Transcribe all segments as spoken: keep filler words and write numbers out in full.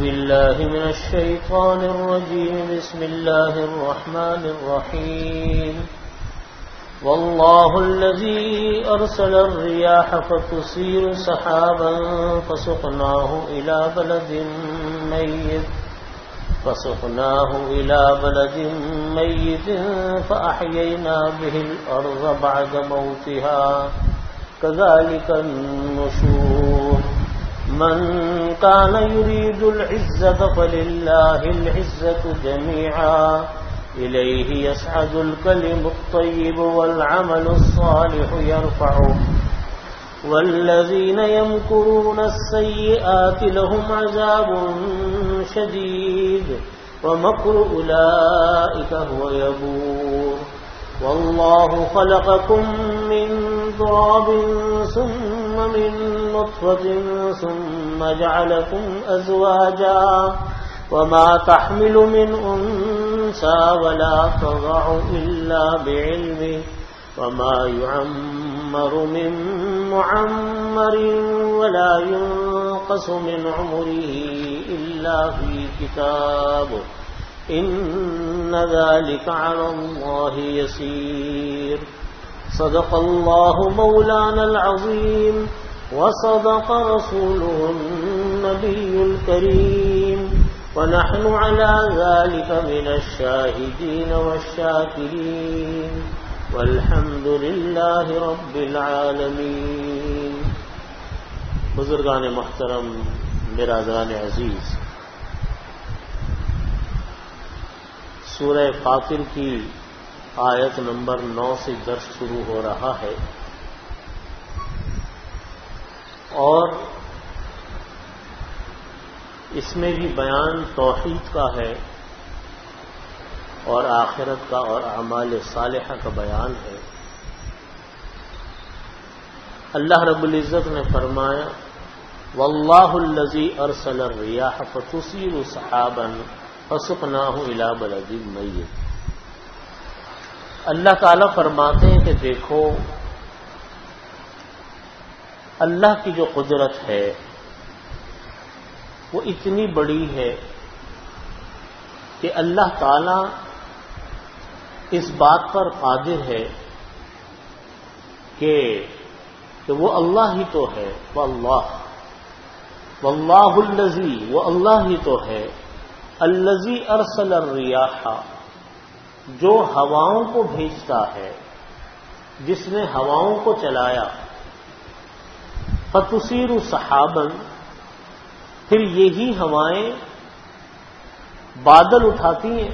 بالله من الشيطان الرجيم. بسم الله الرحمن الرحيم. والله الذي أرسل الرياح فتثير سحابا فسقناه إلى بلد ميت فسقناه إلى بلد ميت فأحيينا به الأرض بعد موتها كذلك النشور. من كان يريد العزة فلله العزة جميعا إليه يصعد الكلم الطيب والعمل الصالح يرفعه والذين يمكرون السيئات لهم عذاب شديد ومكر أولئك هو يبور. والله خلقكم من تراب ثم من نطفة ثم جعلكم أزواجا وما تحمل من أنثى ولا تضع إلا بعلمه وما يعمر من معمر ولا ينقص من عمره إلا في كتاب إن ذلك على الله يسير. صدق الله مولانا العظيم وصدق رسوله النبي الكريم ونحن على ذلك من الشاهدين والشاكرين والحمد لله رب العالمين. بزرگان محترم، برادران عزیز، سورہ فاطر کی آیت نمبر نو سے درس شروع ہو رہا ہے اور اس میں بھی بیان توحید کا ہے اور آخرت کا اور اعمال صالحہ کا بیان ہے. اللہ رب العزت نے فرمایا واللہ الذی ارسل الرياح فتثير سحابا فسقناه الى بلد میت. اللہ تعالیٰ فرماتے ہیں کہ دیکھو اللہ کی جو قدرت ہے وہ اتنی بڑی ہے کہ اللہ تعالیٰ اس بات پر قادر ہے کہ کہ وہ اللہ ہی تو ہے. واللہ واللہ الذی، وہ اللہ ہی تو ہے، الذی ارسل الریاح، جو ہواؤں کو بھیجتا ہے، جس نے ہواؤں کو چلایا، فتثیر سحابا، پھر یہی ہوائیں بادل اٹھاتی ہیں.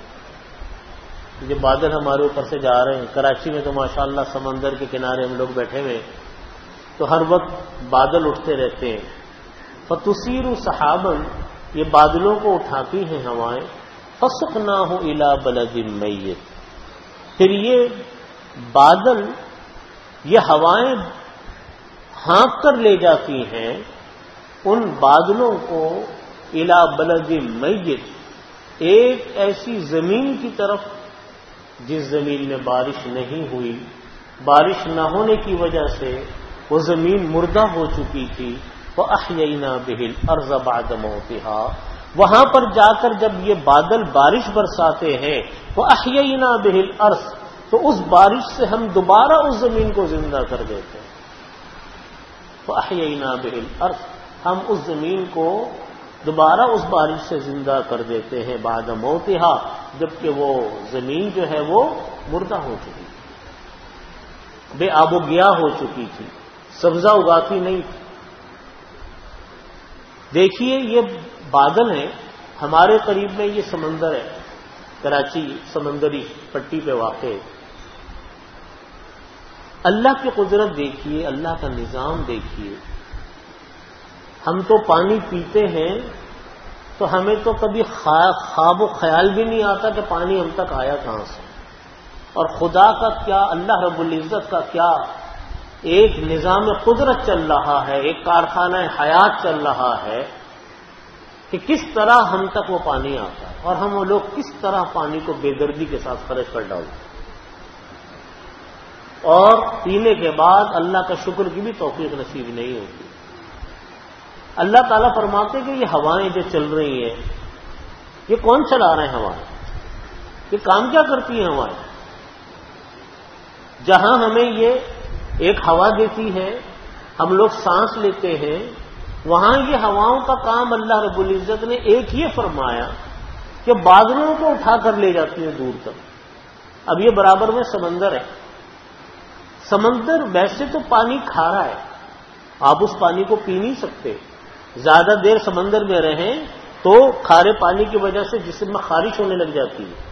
جو بادل ہمارے اوپر سے جا رہے ہیں، کراچی میں تو ماشاءاللہ سمندر کے کنارے ہم لوگ بیٹھے ہوئے تو ہر وقت بادل اٹھتے رہتے ہیں. فتثیر سحابا، یہ بادلوں کو اٹھاتی ہیں ہوائیں. فسقناہ الی بلد میت، پھر یہ بادل، یہ ہوائیں ہانک کر لے جاتی ہیں ان بادلوں کو الی بلد میت، ایک ایسی زمین کی طرف جس زمین میں بارش نہیں ہوئی. بارش نہ ہونے کی وجہ سے وہ زمین مردہ ہو چکی تھی. وَأَحْيَيْنَا بِهِ الْأَرْضَ بَعْدَ مَوْتِهَا، وہاں پر جا کر جب یہ بادل بارش برساتے ہیں وَأَحْيَيْنَا بِهِ الْأَرْضَ، تو اس بارش سے ہم دوبارہ اس زمین کو زندہ کر دیتے ہیں. وَأَحْيَيْنَا بِهِ الْأَرْضَ، ہم اس زمین کو دوبارہ اس بارش سے زندہ کر دیتے ہیں. بعد موتها، جبکہ وہ زمین جو ہے وہ مردہ ہو چکی تھی، بے آب و گیا ہو چکی تھی، سبزہ اگاتی نہیں تھی. دیکھیے یہ بادل ہیں، ہمارے قریب میں یہ سمندر ہے، کراچی سمندری پٹی پہ واقع ہے. اللہ کی قدرت دیکھیے، اللہ کا نظام دیکھیے. ہم تو پانی پیتے ہیں تو ہمیں تو کبھی خواب و خیال بھی نہیں آتا کہ پانی ہم تک آیا کہاں سے. اور خدا کا کیا، اللہ رب العزت کا کیا ایک نظام قدرت چل رہا ہے، ایک کارخانہ حیات چل رہا ہے کہ کس طرح ہم تک وہ پانی آتا ہے اور ہم وہ لوگ کس طرح پانی کو بے دردی کے ساتھ خرچ کر ڈالتے ہیں. اور پینے کے بعد اللہ کا شکر کی بھی توفیق نصیب نہیں ہوتی. اللہ تعالیٰ فرماتے ہیں کہ یہ ہوائیں جو چل رہی ہیں یہ کون چلا رہے ہیں ہوائیں؟ یہ کام کیا کرتی ہیں ہوائیں؟ جہاں ہمیں یہ ایک ہوا دیتی ہے، ہم لوگ سانس لیتے ہیں، وہاں یہ ہواؤں کا کام اللہ رب العزت نے ایک یہ فرمایا کہ بادلوں کو اٹھا کر لے جاتی ہیں دور تک. اب یہ برابر میں سمندر ہے. سمندر ویسے تو پانی کھارا ہے، آپ اس پانی کو پی نہیں سکتے. زیادہ دیر سمندر میں رہیں تو کھارے پانی کی وجہ سے جسم میں خارش ہونے لگ جاتی ہے.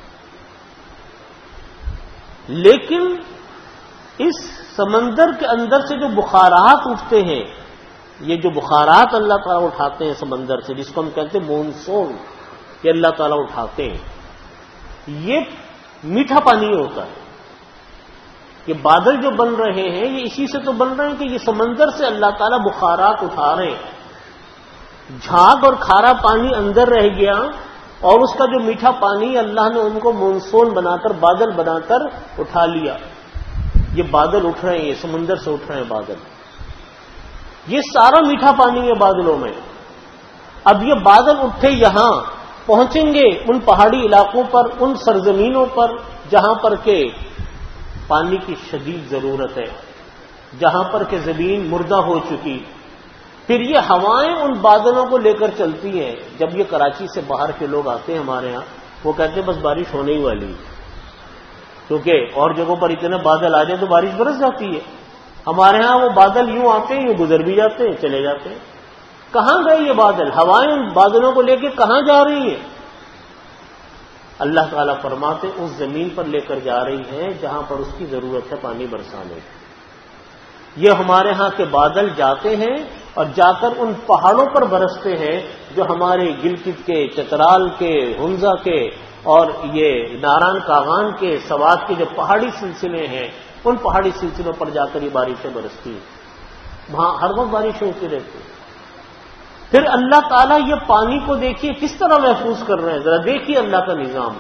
لیکن اس سمندر کے اندر سے جو بخارات اٹھتے ہیں، یہ جو بخارات اللہ تعالیٰ اٹھاتے ہیں سمندر سے، جس کو ہم کہتے ہیں مونسون، یہ اللہ تعالیٰ اٹھاتے ہیں، یہ میٹھا پانی ہوتا ہے. یہ بادل جو بن رہے ہیں یہ اسی سے تو بن رہے ہیں کہ یہ سمندر سے اللہ تعالیٰ بخارات اٹھا رہے ہیں. جھاگ اور کھارا پانی اندر رہ گیا اور اس کا جو میٹھا پانی اللہ نے ان کو مونسون بنا کر، بادل بنا کر اٹھا لیا. یہ بادل اٹھ رہے ہیں، یہ سمندر سے اٹھ رہے ہیں بادل. یہ سارا میٹھا پانی ہے بادلوں میں. اب یہ بادل اٹھے یہاں پہنچیں گے ان پہاڑی علاقوں پر، ان سرزمینوں پر جہاں پر کہ پانی کی شدید ضرورت ہے، جہاں پر کہ زمین مردہ ہو چکی. پھر یہ ہوائیں ان بادلوں کو لے کر چلتی ہیں. جب یہ کراچی سے باہر کے لوگ آتے ہیں ہمارے ہاں، وہ کہتے ہیں بس بارش ہونے ہی والی ہے، کیونکہ اور جگہوں پر اتنے بادل آ جائیں تو بارش برس جاتی ہے. ہمارے ہاں وہ بادل یوں آتے ہیں، یوں گزر بھی جاتے ہیں، چلے جاتے ہیں. کہاں گئے یہ بادل؟ ہوائیں ان بادلوں کو لے کے کہاں جا رہی ہیں؟ اللہ تعالیٰ فرماتے اس زمین پر لے کر جا رہی ہیں جہاں پر اس کی ضرورت ہے پانی برسانے کی. یہ ہمارے ہاں کے بادل جاتے ہیں اور جا کر ان پہاڑوں پر برستے ہیں جو ہمارے گلگت کے، چترال کے، ہنزا کے اور یہ ناران کاغان کے، سوات کے جو پہاڑی سلسلے ہیں، ان پہاڑی سلسلوں پر جا کر یہ بارشیں برستی ہیں. وہاں ہر وقت بارشیں ہوتی رہتی ہیں. پھر اللہ تعالیٰ یہ پانی کو دیکھیے کس طرح محفوظ کر رہے ہیں، ذرا دیکھیے اللہ کا نظام.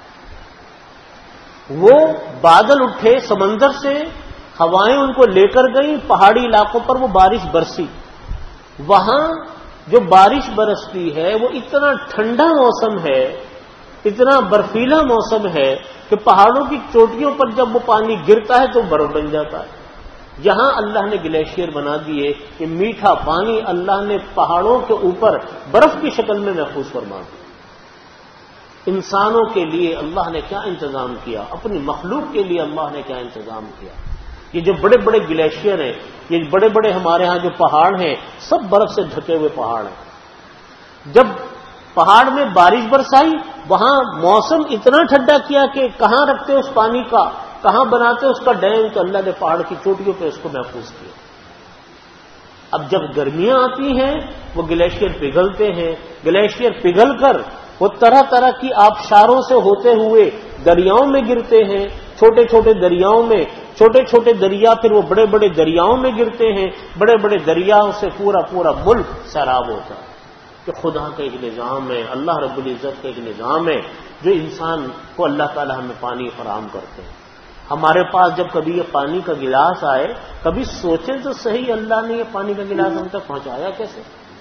وہ بادل اٹھے سمندر سے، ہوائیں ان کو لے کر گئیں پہاڑی علاقوں پر، وہ بارش برسی. وہاں جو بارش برستی ہے وہ اتنا ٹھنڈا موسم ہے، اتنا برفیلا موسم ہے کہ پہاڑوں کی چوٹیوں پر جب وہ پانی گرتا ہے تو برف بن جاتا ہے. یہاں اللہ نے گلیشیئر بنا دیے کہ میٹھا پانی اللہ نے پہاڑوں کے اوپر برف کی شکل میں محفوظ فرما دیا. انسانوں کے لیے اللہ نے کیا انتظام کیا، اپنی مخلوق کے لیے اللہ نے کیا انتظام کیا. یہ جو بڑے بڑے گلیشیئر ہیں، یہ بڑے بڑے ہمارے ہاں جو پہاڑ ہیں، سب برف سے ڈھکے ہوئے پہاڑ ہیں. جب پہاڑ میں بارش برسائی، وہاں موسم اتنا ٹھنڈا کیا کہ کہاں رکھتے اس پانی کا، کہاں بناتے اس کا ڈیم، تو اللہ نے پہاڑ کی چوٹیوں پہ اس کو محفوظ کیا. اب جب گرمیاں آتی ہیں وہ گلیشیئر پگھلتے ہیں، گلیشیئر پگھل کر وہ طرح طرح کی آبشاروں سے ہوتے ہوئے دریاؤں میں گرتے ہیں. چھوٹے چھوٹے دریاؤں میں، چھوٹے چھوٹے دریا پھر وہ بڑے بڑے دریاؤں میں گرتے ہیں. بڑے بڑے دریاؤں سے پورا پورا ملک سیراب ہوتا ہے. کہ خدا کا ایک نظام ہے، اللہ رب العزت کا ایک نظام ہے جو انسان کو اللہ تعالی ہمیں پانی فراہم کرتے ہیں. ہمارے پاس جب کبھی یہ پانی کا گلاس آئے، کبھی سوچیں تو صحیح اللہ نے یہ پانی کا گلاس ہم تک پہنچایا کیسے؟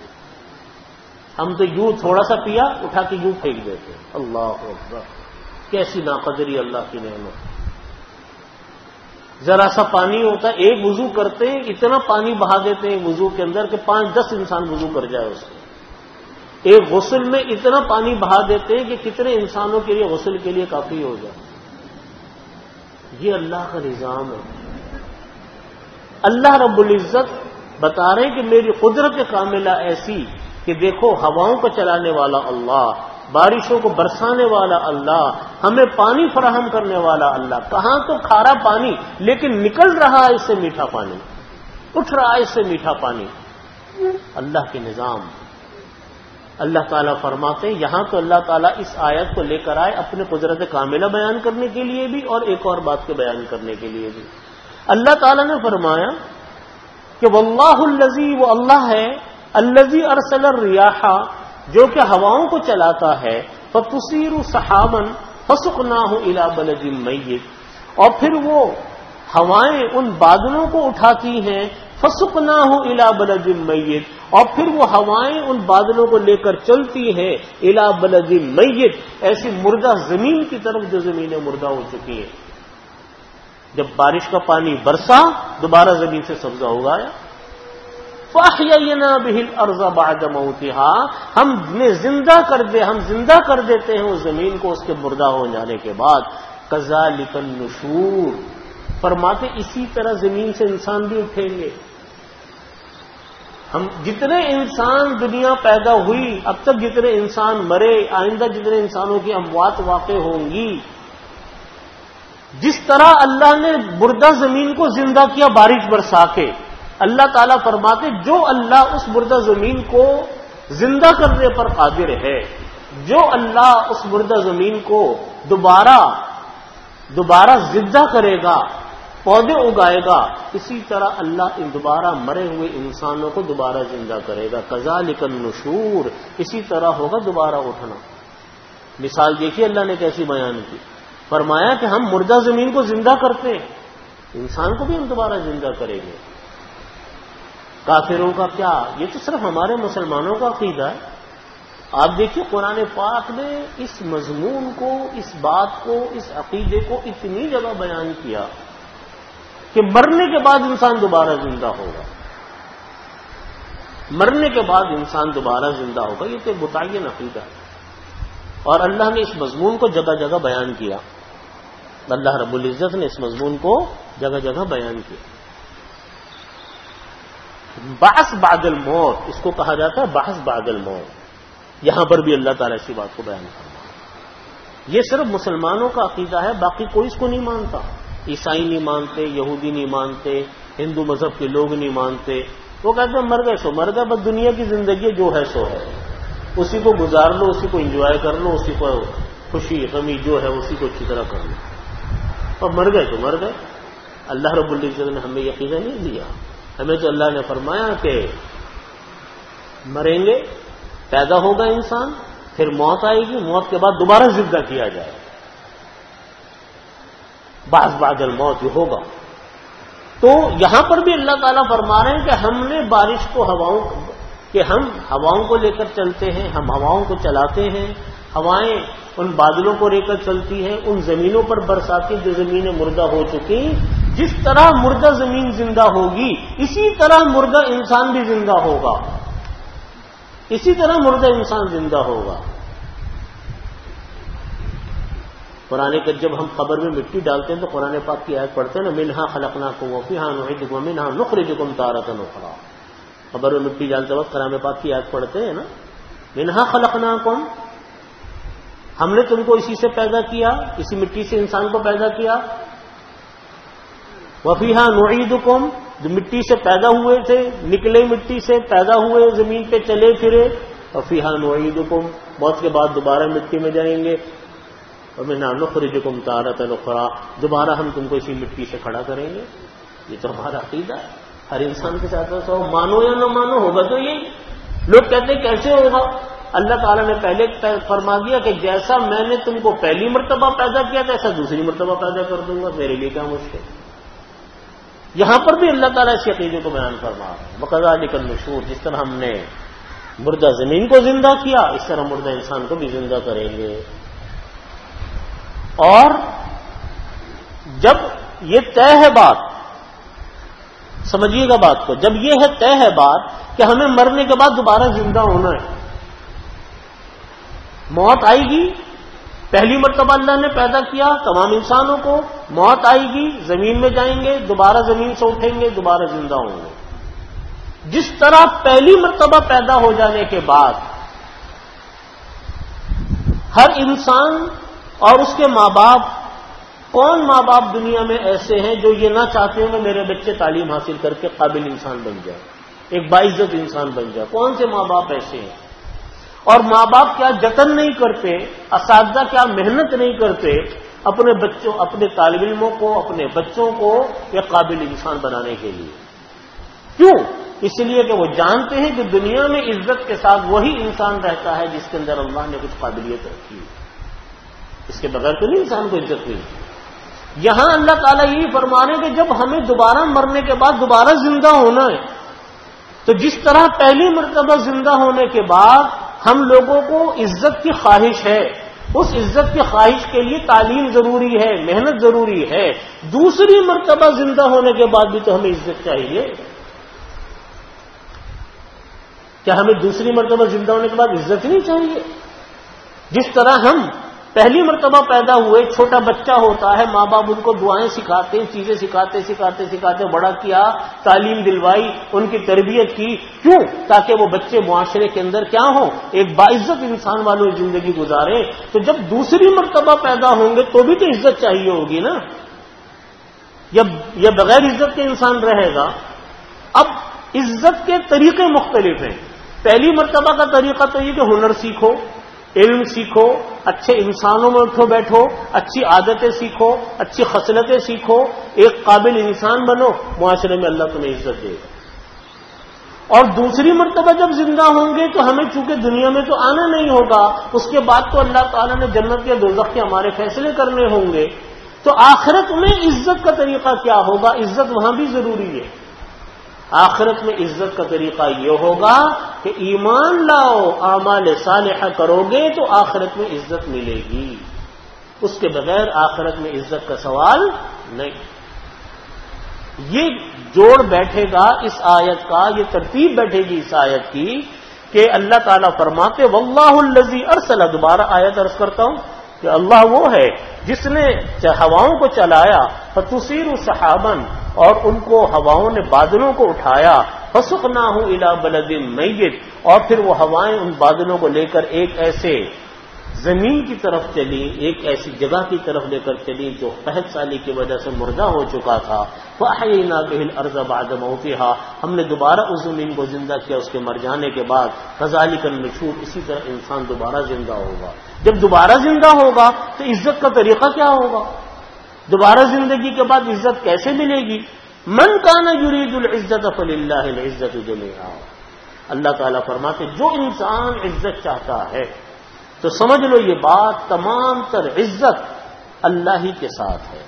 ہم تو یوں تھوڑا سا پیا، اٹھا کے یوں پھینک دیتے. اللہ اکبر، کیسی ناقدری اللہ کی نعمت. ذرا سا پانی ہوتا ہے، ایک وضو کرتے ہیں اتنا پانی بہا دیتے ہیں وضو کے اندر کہ پانچ دس انسان وضو کر جائے اس کو. ایک غسل میں اتنا پانی بہا دیتے ہیں کہ کتنے انسانوں کے لیے غسل کے لیے کافی ہو جائے. یہ اللہ کا نظام ہے. اللہ رب العزت بتا رہے ہیں کہ میری قدرت کاملہ ایسی کہ دیکھو ہواؤں کو چلانے والا اللہ، بارشوں کو برسانے والا اللہ، ہمیں پانی فراہم کرنے والا اللہ. کہاں تو کھارا پانی، لیکن نکل رہا ہے اس سے میٹھا پانی، اٹھ رہا ہے اس سے میٹھا پانی. اللہ کے نظام. اللہ تعالیٰ فرماتے ہیں یہاں تو اللہ تعالیٰ اس آیت کو لے کر آئے اپنے قدرت کاملہ بیان کرنے کے لیے بھی اور ایک اور بات کو بیان کرنے کے لیے بھی. اللہ تعالیٰ نے فرمایا کہ واللہ الذی، وہ اللہ ہے، الذی ارسل الریاح، جو کہ ہواؤں کو چلاتا ہے، فتصیر سحابا فسقناہ الی بلد میت، اور پھر وہ ہوائیں ان بادلوں کو اٹھاتی ہیں، فسقناہ الی بلد میت، اور پھر وہ ہوائیں ان بادلوں کو لے کر چلتی ہیں الی بلد میت، ایسی مردہ زمین کی طرف جو زمینیں مردہ ہو چکی ہیں. جب بارش کا پانی برسا دوبارہ زمین سے سبزہ اگایا. فَأَحْيَيْنَا بِهِ الْأَرْضَ بَعْدَ مَوْتِهَا، ہم نے زندہ کر دے ہم زندہ کر دیتے ہیں اس زمین کو اس کے مردہ ہو جانے کے بعد. کَذَلِكَ النُّشُورُ، فرماتے اسی طرح زمین سے انسان بھی اٹھیں گے. ہم جتنے انسان دنیا پیدا ہوئی اب تک جتنے انسان مرے، آئندہ جتنے انسانوں کی اموات واقع ہوں گی، جس طرح اللہ نے مردہ زمین کو زندہ کیا بارش برسا کے، اللہ تعالیٰ فرماتے جو اللہ اس مردہ زمین کو زندہ کرنے پر قادر ہے، جو اللہ اس مردہ زمین کو دوبارہ دوبارہ زندہ کرے گا، پودے اگائے گا، اسی طرح اللہ ان دوبارہ مرے ہوئے انسانوں کو دوبارہ زندہ کرے گا. کذالک النشور، اسی طرح ہوگا دوبارہ اٹھنا. مثال دیکھیے اللہ نے کیسی بیان کی. فرمایا کہ ہم مردہ زمین کو زندہ کرتے ہیں، انسان کو بھی ہم دوبارہ زندہ کریں گے. کافروں کا کیا؟ یہ تو صرف ہمارے مسلمانوں کا عقیدہ ہے. آپ دیکھیے قرآن پاک نے اس مضمون کو، اس بات کو، اس عقیدے کو اتنی جگہ بیان کیا کہ مرنے کے بعد انسان دوبارہ زندہ ہوگا. مرنے کے بعد انسان دوبارہ زندہ ہوگا، یہ تو متعین عقیدہ ہے. اور اللہ نے اس مضمون کو جگہ جگہ بیان کیا. اللہ رب العزت نے اس مضمون کو جگہ جگہ بیان کیا. بعث بعد الموت، اس کو کہا جاتا ہے بعث بعد الموت. یہاں پر بھی اللہ تعالیٰ اسی بات کو بیان کرنا. یہ صرف مسلمانوں کا عقیدہ ہے، باقی کوئی اس کو نہیں مانتا. عیسائی نہیں مانتے، یہودی نہیں مانتے، ہندو مذہب کے لوگ نہیں مانتے. وہ کہتے ہیں مر گئے سو مر گئے، بس دنیا کی زندگی جو ہے سو ہے، اسی کو گزار لو، اسی کو انجوائے کر لو، اسی کو خوشی غمی جو ہے اسی کو اچھی طرح کر لو. اور مر گئے تو مر گئے. اللہ رب العزت نے ہمیں یقین نہیں دیا. ہمیں تو اللہ نے فرمایا کہ مریں گے، پیدا ہوگا انسان، پھر موت آئے گی، موت کے بعد دوبارہ زندہ کیا جائے. بعض بعد الموت یہ ہوگا. تو یہاں پر بھی اللہ تعالیٰ فرما رہے ہیں کہ ہم نے بارش کو ہواؤں کہ ہم ہواؤں کو لے کر چلتے ہیں، ہم ہواؤں کو چلاتے ہیں، ہوائیں ان بادلوں کو لے کر چلتی ہیں، ان زمینوں پر برساتی جو زمینیں مردہ ہو چکی. جس طرح مردہ زمین زندہ ہوگی اسی طرح مردہ انسان بھی زندہ ہوگا. اسی طرح مردہ انسان زندہ ہوگا. قرآن کے جب ہم قبر میں مٹی ڈالتے ہیں تو قرآن پاک کی آیت پڑھتے ہیں نا، منہا خلقناکم وفیہا نعیدکم ومنہا نخرجکم تارۃ اخری. قبر میں مٹی ڈالتے وقت قرآن پاک کی آیت پڑھتے ہیں نا، منہا خلقناکم، ہم نے تم کو اسی سے پیدا کیا، اسی مٹی سے انسان کو پیدا کیا. وفیہا نعیدکم، جو مٹی سے پیدا ہوئے تھے، نکلے مٹی سے، پیدا ہوئے، زمین پہ چلے پھرے. وفیہا نعیدکم، موت کے بعد دوبارہ مٹی میں جائیں گے. ومنہا نخرجکم تارۃ اخری، دوبارہ ہم تم کو اسی مٹی سے کھڑا کریں گے. یہ تو ہمارا عقیدہ ہے. ہر انسان کے ساتھ ایسا ہو، مانو یا نہ مانو، ہوگا تو یہی. لوگ کہتے ہیں کیسے ہوگا؟ اللہ تعالیٰ نے پہلے فرما دیا کہ جیسا میں نے تم کو پہلی مرتبہ پیدا کیا تھا ایسا دوسری مرتبہ پیدا کر دوں گا، میرے لیے کیا مشکل. یہاں پر بھی اللہ تعالیٰ اس عقیدے کو بیان فرما رہا ہے. وَكَذَلِكَ النُّشُورُ، جس طرح ہم نے مردہ زمین کو زندہ کیا اس طرح مردہ انسان کو بھی زندہ کریں گے. اور جب یہ طے ہے بات، سمجھیے گا بات کو، جب یہ ہے طے ہے بات کہ ہمیں مرنے کے بعد دوبارہ زندہ ہونا ہے، موت آئے گی. پہلی مرتبہ اللہ نے پیدا کیا تمام انسانوں کو، موت آئے گی، زمین میں جائیں گے، دوبارہ زمین سے اٹھیں گے، دوبارہ زندہ ہوں گے. جس طرح پہلی مرتبہ پیدا ہو جانے کے بعد ہر انسان اور اس کے ماں باپ، کون ماں باپ دنیا میں ایسے ہیں جو یہ نہ چاہتے ہیں کہ میرے بچے تعلیم حاصل کر کے قابل انسان بن جائے، ایک باعزت انسان بن جائے؟ کون سے ماں باپ ایسے ہیں؟ اور ماں باپ کیا جتن نہیں کرتے، اساتذہ کیا محنت نہیں کرتے اپنے بچوں، اپنے طالب علموں کو، اپنے بچوں کو ایک قابل انسان بنانے کے لیے؟ کیوں؟ اس لیے کہ وہ جانتے ہیں کہ دنیا میں عزت کے ساتھ وہی انسان رہتا ہے جس کے اندر اللہ نے کچھ قابلیت رکھی ہے. اس کے بغیر تو نہیں انسان کو عزت ملتی. یہاں اللہ تعالیٰ یہی فرما رہے ہیں کہ جب ہمیں دوبارہ مرنے کے بعد دوبارہ زندہ ہونا ہے تو جس طرح پہلی مرتبہ زندہ ہونے کے بعد ہم لوگوں کو عزت کی خواہش ہے، اس عزت کی خواہش کے لیے تعلیم ضروری ہے، محنت ضروری ہے، دوسری مرتبہ زندہ ہونے کے بعد بھی تو ہمیں عزت چاہیے. کیا ہمیں دوسری مرتبہ زندہ ہونے کے بعد عزت نہیں چاہیے؟ جس طرح ہم پہلی مرتبہ پیدا ہوئے، چھوٹا بچہ ہوتا ہے، ماں باپ ان کو دعائیں سکھاتے ہیں، چیزیں سکھاتے سکھاتے سکھاتے بڑا کیا، تعلیم دلوائی، ان کی تربیت کی. کیوں؟ تاکہ وہ بچے معاشرے کے اندر کیا ہوں، ایک باعزت انسان والوں کی زندگی گزاریں. تو جب دوسری مرتبہ پیدا ہوں گے تو بھی تو عزت چاہیے ہوگی نا، یا بغیر عزت کے انسان رہے گا. اب عزت کے طریقے مختلف ہیں. پہلی مرتبہ کا طریقہ تو یہ کہ ہنر سیکھو، علم سیکھو، اچھے انسانوں میں اٹھو بیٹھو، اچھی عادتیں سیکھو، اچھی خصلتیں سیکھو، ایک قابل انسان بنو، معاشرے میں اللہ تمہیں عزت دے گا. اور دوسری مرتبہ جب زندہ ہوں گے تو ہمیں چونکہ دنیا میں تو آنا نہیں ہوگا، اس کے بعد تو اللہ تعالیٰ نے جنت یا دوزخ کے ہمارے فیصلے کرنے ہوں گے. تو آخرت میں عزت کا طریقہ کیا ہوگا؟ عزت وہاں بھی ضروری ہے. آخرت میں عزت کا طریقہ یہ ہوگا کہ ایمان لاؤ، اعمال صالحہ کرو گے تو آخرت میں عزت ملے گی. اس کے بغیر آخرت میں عزت کا سوال نہیں. یہ جوڑ بیٹھے گا اس آیت کا، یہ ترتیب بیٹھے گی اس آیت کی کہ اللہ تعالیٰ فرماتے واللہ الذی ارسل، دوبارہ آیت عرض کرتا ہوں کہ اللہ وہ ہے جس نے ہواؤں کو چلایا، فتصیر سحابا، اور ان کو ہواؤں نے بادلوں کو اٹھایا، فسقناہ الی بلد میت، اور پھر وہ ہوائیں ان بادلوں کو لے کر ایک ایسے زمین کی طرف چلی، ایک ایسی جگہ کی طرف لے کر چلی جو قحط سالی کی وجہ سے مردہ ہو چکا تھا. فأحیینا بہ الارض بعد موتہا، ہم نے دوبارہ اس زمین کو زندہ کیا اس کے مر جانے کے بعد. کذالک النشور، اسی طرح انسان دوبارہ زندہ ہوگا. جب دوبارہ زندہ ہوگا تو عزت کا طریقہ کیا ہوگا؟ دوبارہ زندگی کے بعد عزت کیسے ملے گی؟ من کان یرید العزت فللہ العزت جمیعا. اللہ تعالیٰ فرماتے جو انسان عزت چاہتا ہے تو سمجھ لو یہ بات تمام تر عزت اللہ ہی کے ساتھ ہے.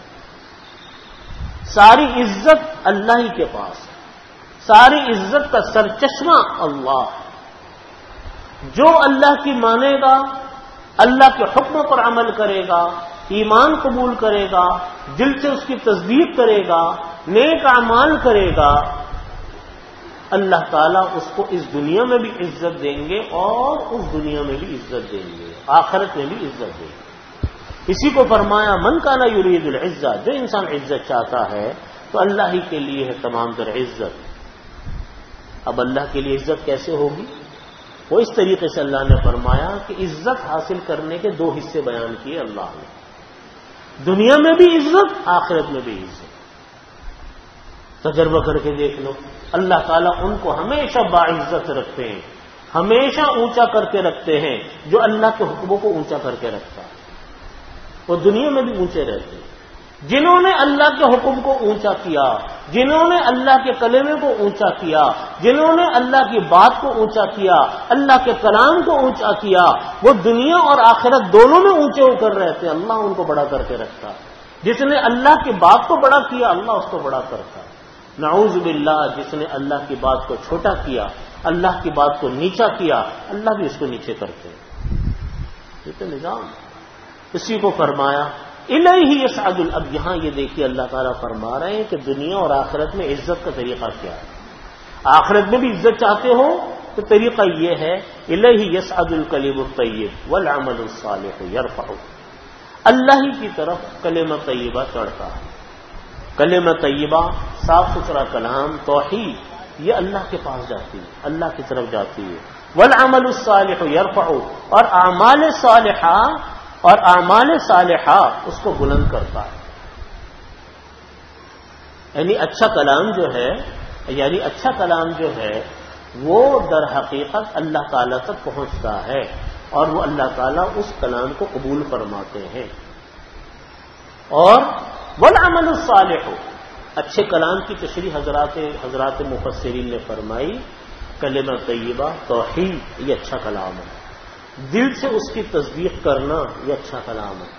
ساری عزت اللہ ہی کے پاس ہے. ساری عزت کا سرچشمہ اللہ. جو اللہ کی مانے گا، اللہ کے حکموں پر عمل کرے گا، ایمان قبول کرے گا، دل سے اس کی تصدیق کرے گا، نیک اعمال کرے گا، اللہ تعالیٰ اس کو اس دنیا میں بھی عزت دیں گے اور اس دنیا میں بھی عزت دیں گے، آخرت میں بھی عزت دیں گے. اسی کو فرمایا من کان یرید العزت، جو انسان عزت چاہتا ہے تو اللہ ہی کے لیے ہے تمام تر عزت. اب اللہ کے لیے عزت کیسے ہوگی؟ وہ اس طریقے سے اللہ نے فرمایا کہ عزت حاصل کرنے کے دو حصے بیان کیے اللہ نے. دنیا میں بھی عزت، آخرت میں بھی عزت. تجربہ کر کے دیکھ لو، اللہ تعالیٰ ان کو ہمیشہ باعزت رکھتے ہیں، ہمیشہ اونچا کر کے رکھتے ہیں جو اللہ کے حکموں کو اونچا کر کے رکھتا ہے. وہ دنیا میں بھی اونچے رہتے ہیں. جنہوں نے اللہ کے حکم کو اونچا کیا، جنہوں نے اللہ کے کلمے کو اونچا کیا، جنہوں نے اللہ کی بات کو اونچا کیا، اللہ کے کلام کو اونچا کیا، وہ دنیا اور آخرت دونوں میں اونچے ہو کر رہتے ہیں. اللہ ان کو بڑا کر کے رکھتا ہے. جس نے اللہ کی بات کو بڑا کیا، اللہ اس کو بڑا کرتا ہے. نعوذ باللہ، جس نے اللہ کی بات کو چھوٹا کیا، اللہ کی بات کو نیچا کیا، اللہ بھی اس کو نیچے کرتے ہیں. یہ تو نظام. اسی کو فرمایا الیہ یصعد. اب یہاں یہ دیکھیے اللہ تعالیٰ فرما رہے ہیں کہ دنیا اور آخرت میں عزت کا طریقہ کیا ہے. آخرت میں بھی عزت چاہتے ہو تو طریقہ یہ ہے الیہ یصعد الکلم الطیب والعمل الصالح یرفع. اللہ ہی کی طرف کلمہ طیبہ چڑھتا ہے. کلمہ طیبہ، صاف ستھرا کلام، توحید، یہ اللہ کے پاس جاتی ہے، اللہ کی طرف جاتی ہے. والعمل الصالح یرفع، اور اعمال صالحہ اور اعمال صالحہ اس کو بلند کرتا ہے. یعنی اچھا کلام جو ہے یعنی اچھا کلام جو ہے وہ در حقیقت اللہ تعالیٰ تک پہنچتا ہے اور وہ اللہ تعالیٰ اس کلام کو قبول فرماتے ہیں. اور والعمل الصالح، اچھے کلام کی تشریح حضرات حضرات مفسرین نے فرمائی. کلمہ طیبہ، توحید، یہ اچھا کلام ہے. دل سے اس کی تصدیق کرنا، یہ اچھا کلام ہے.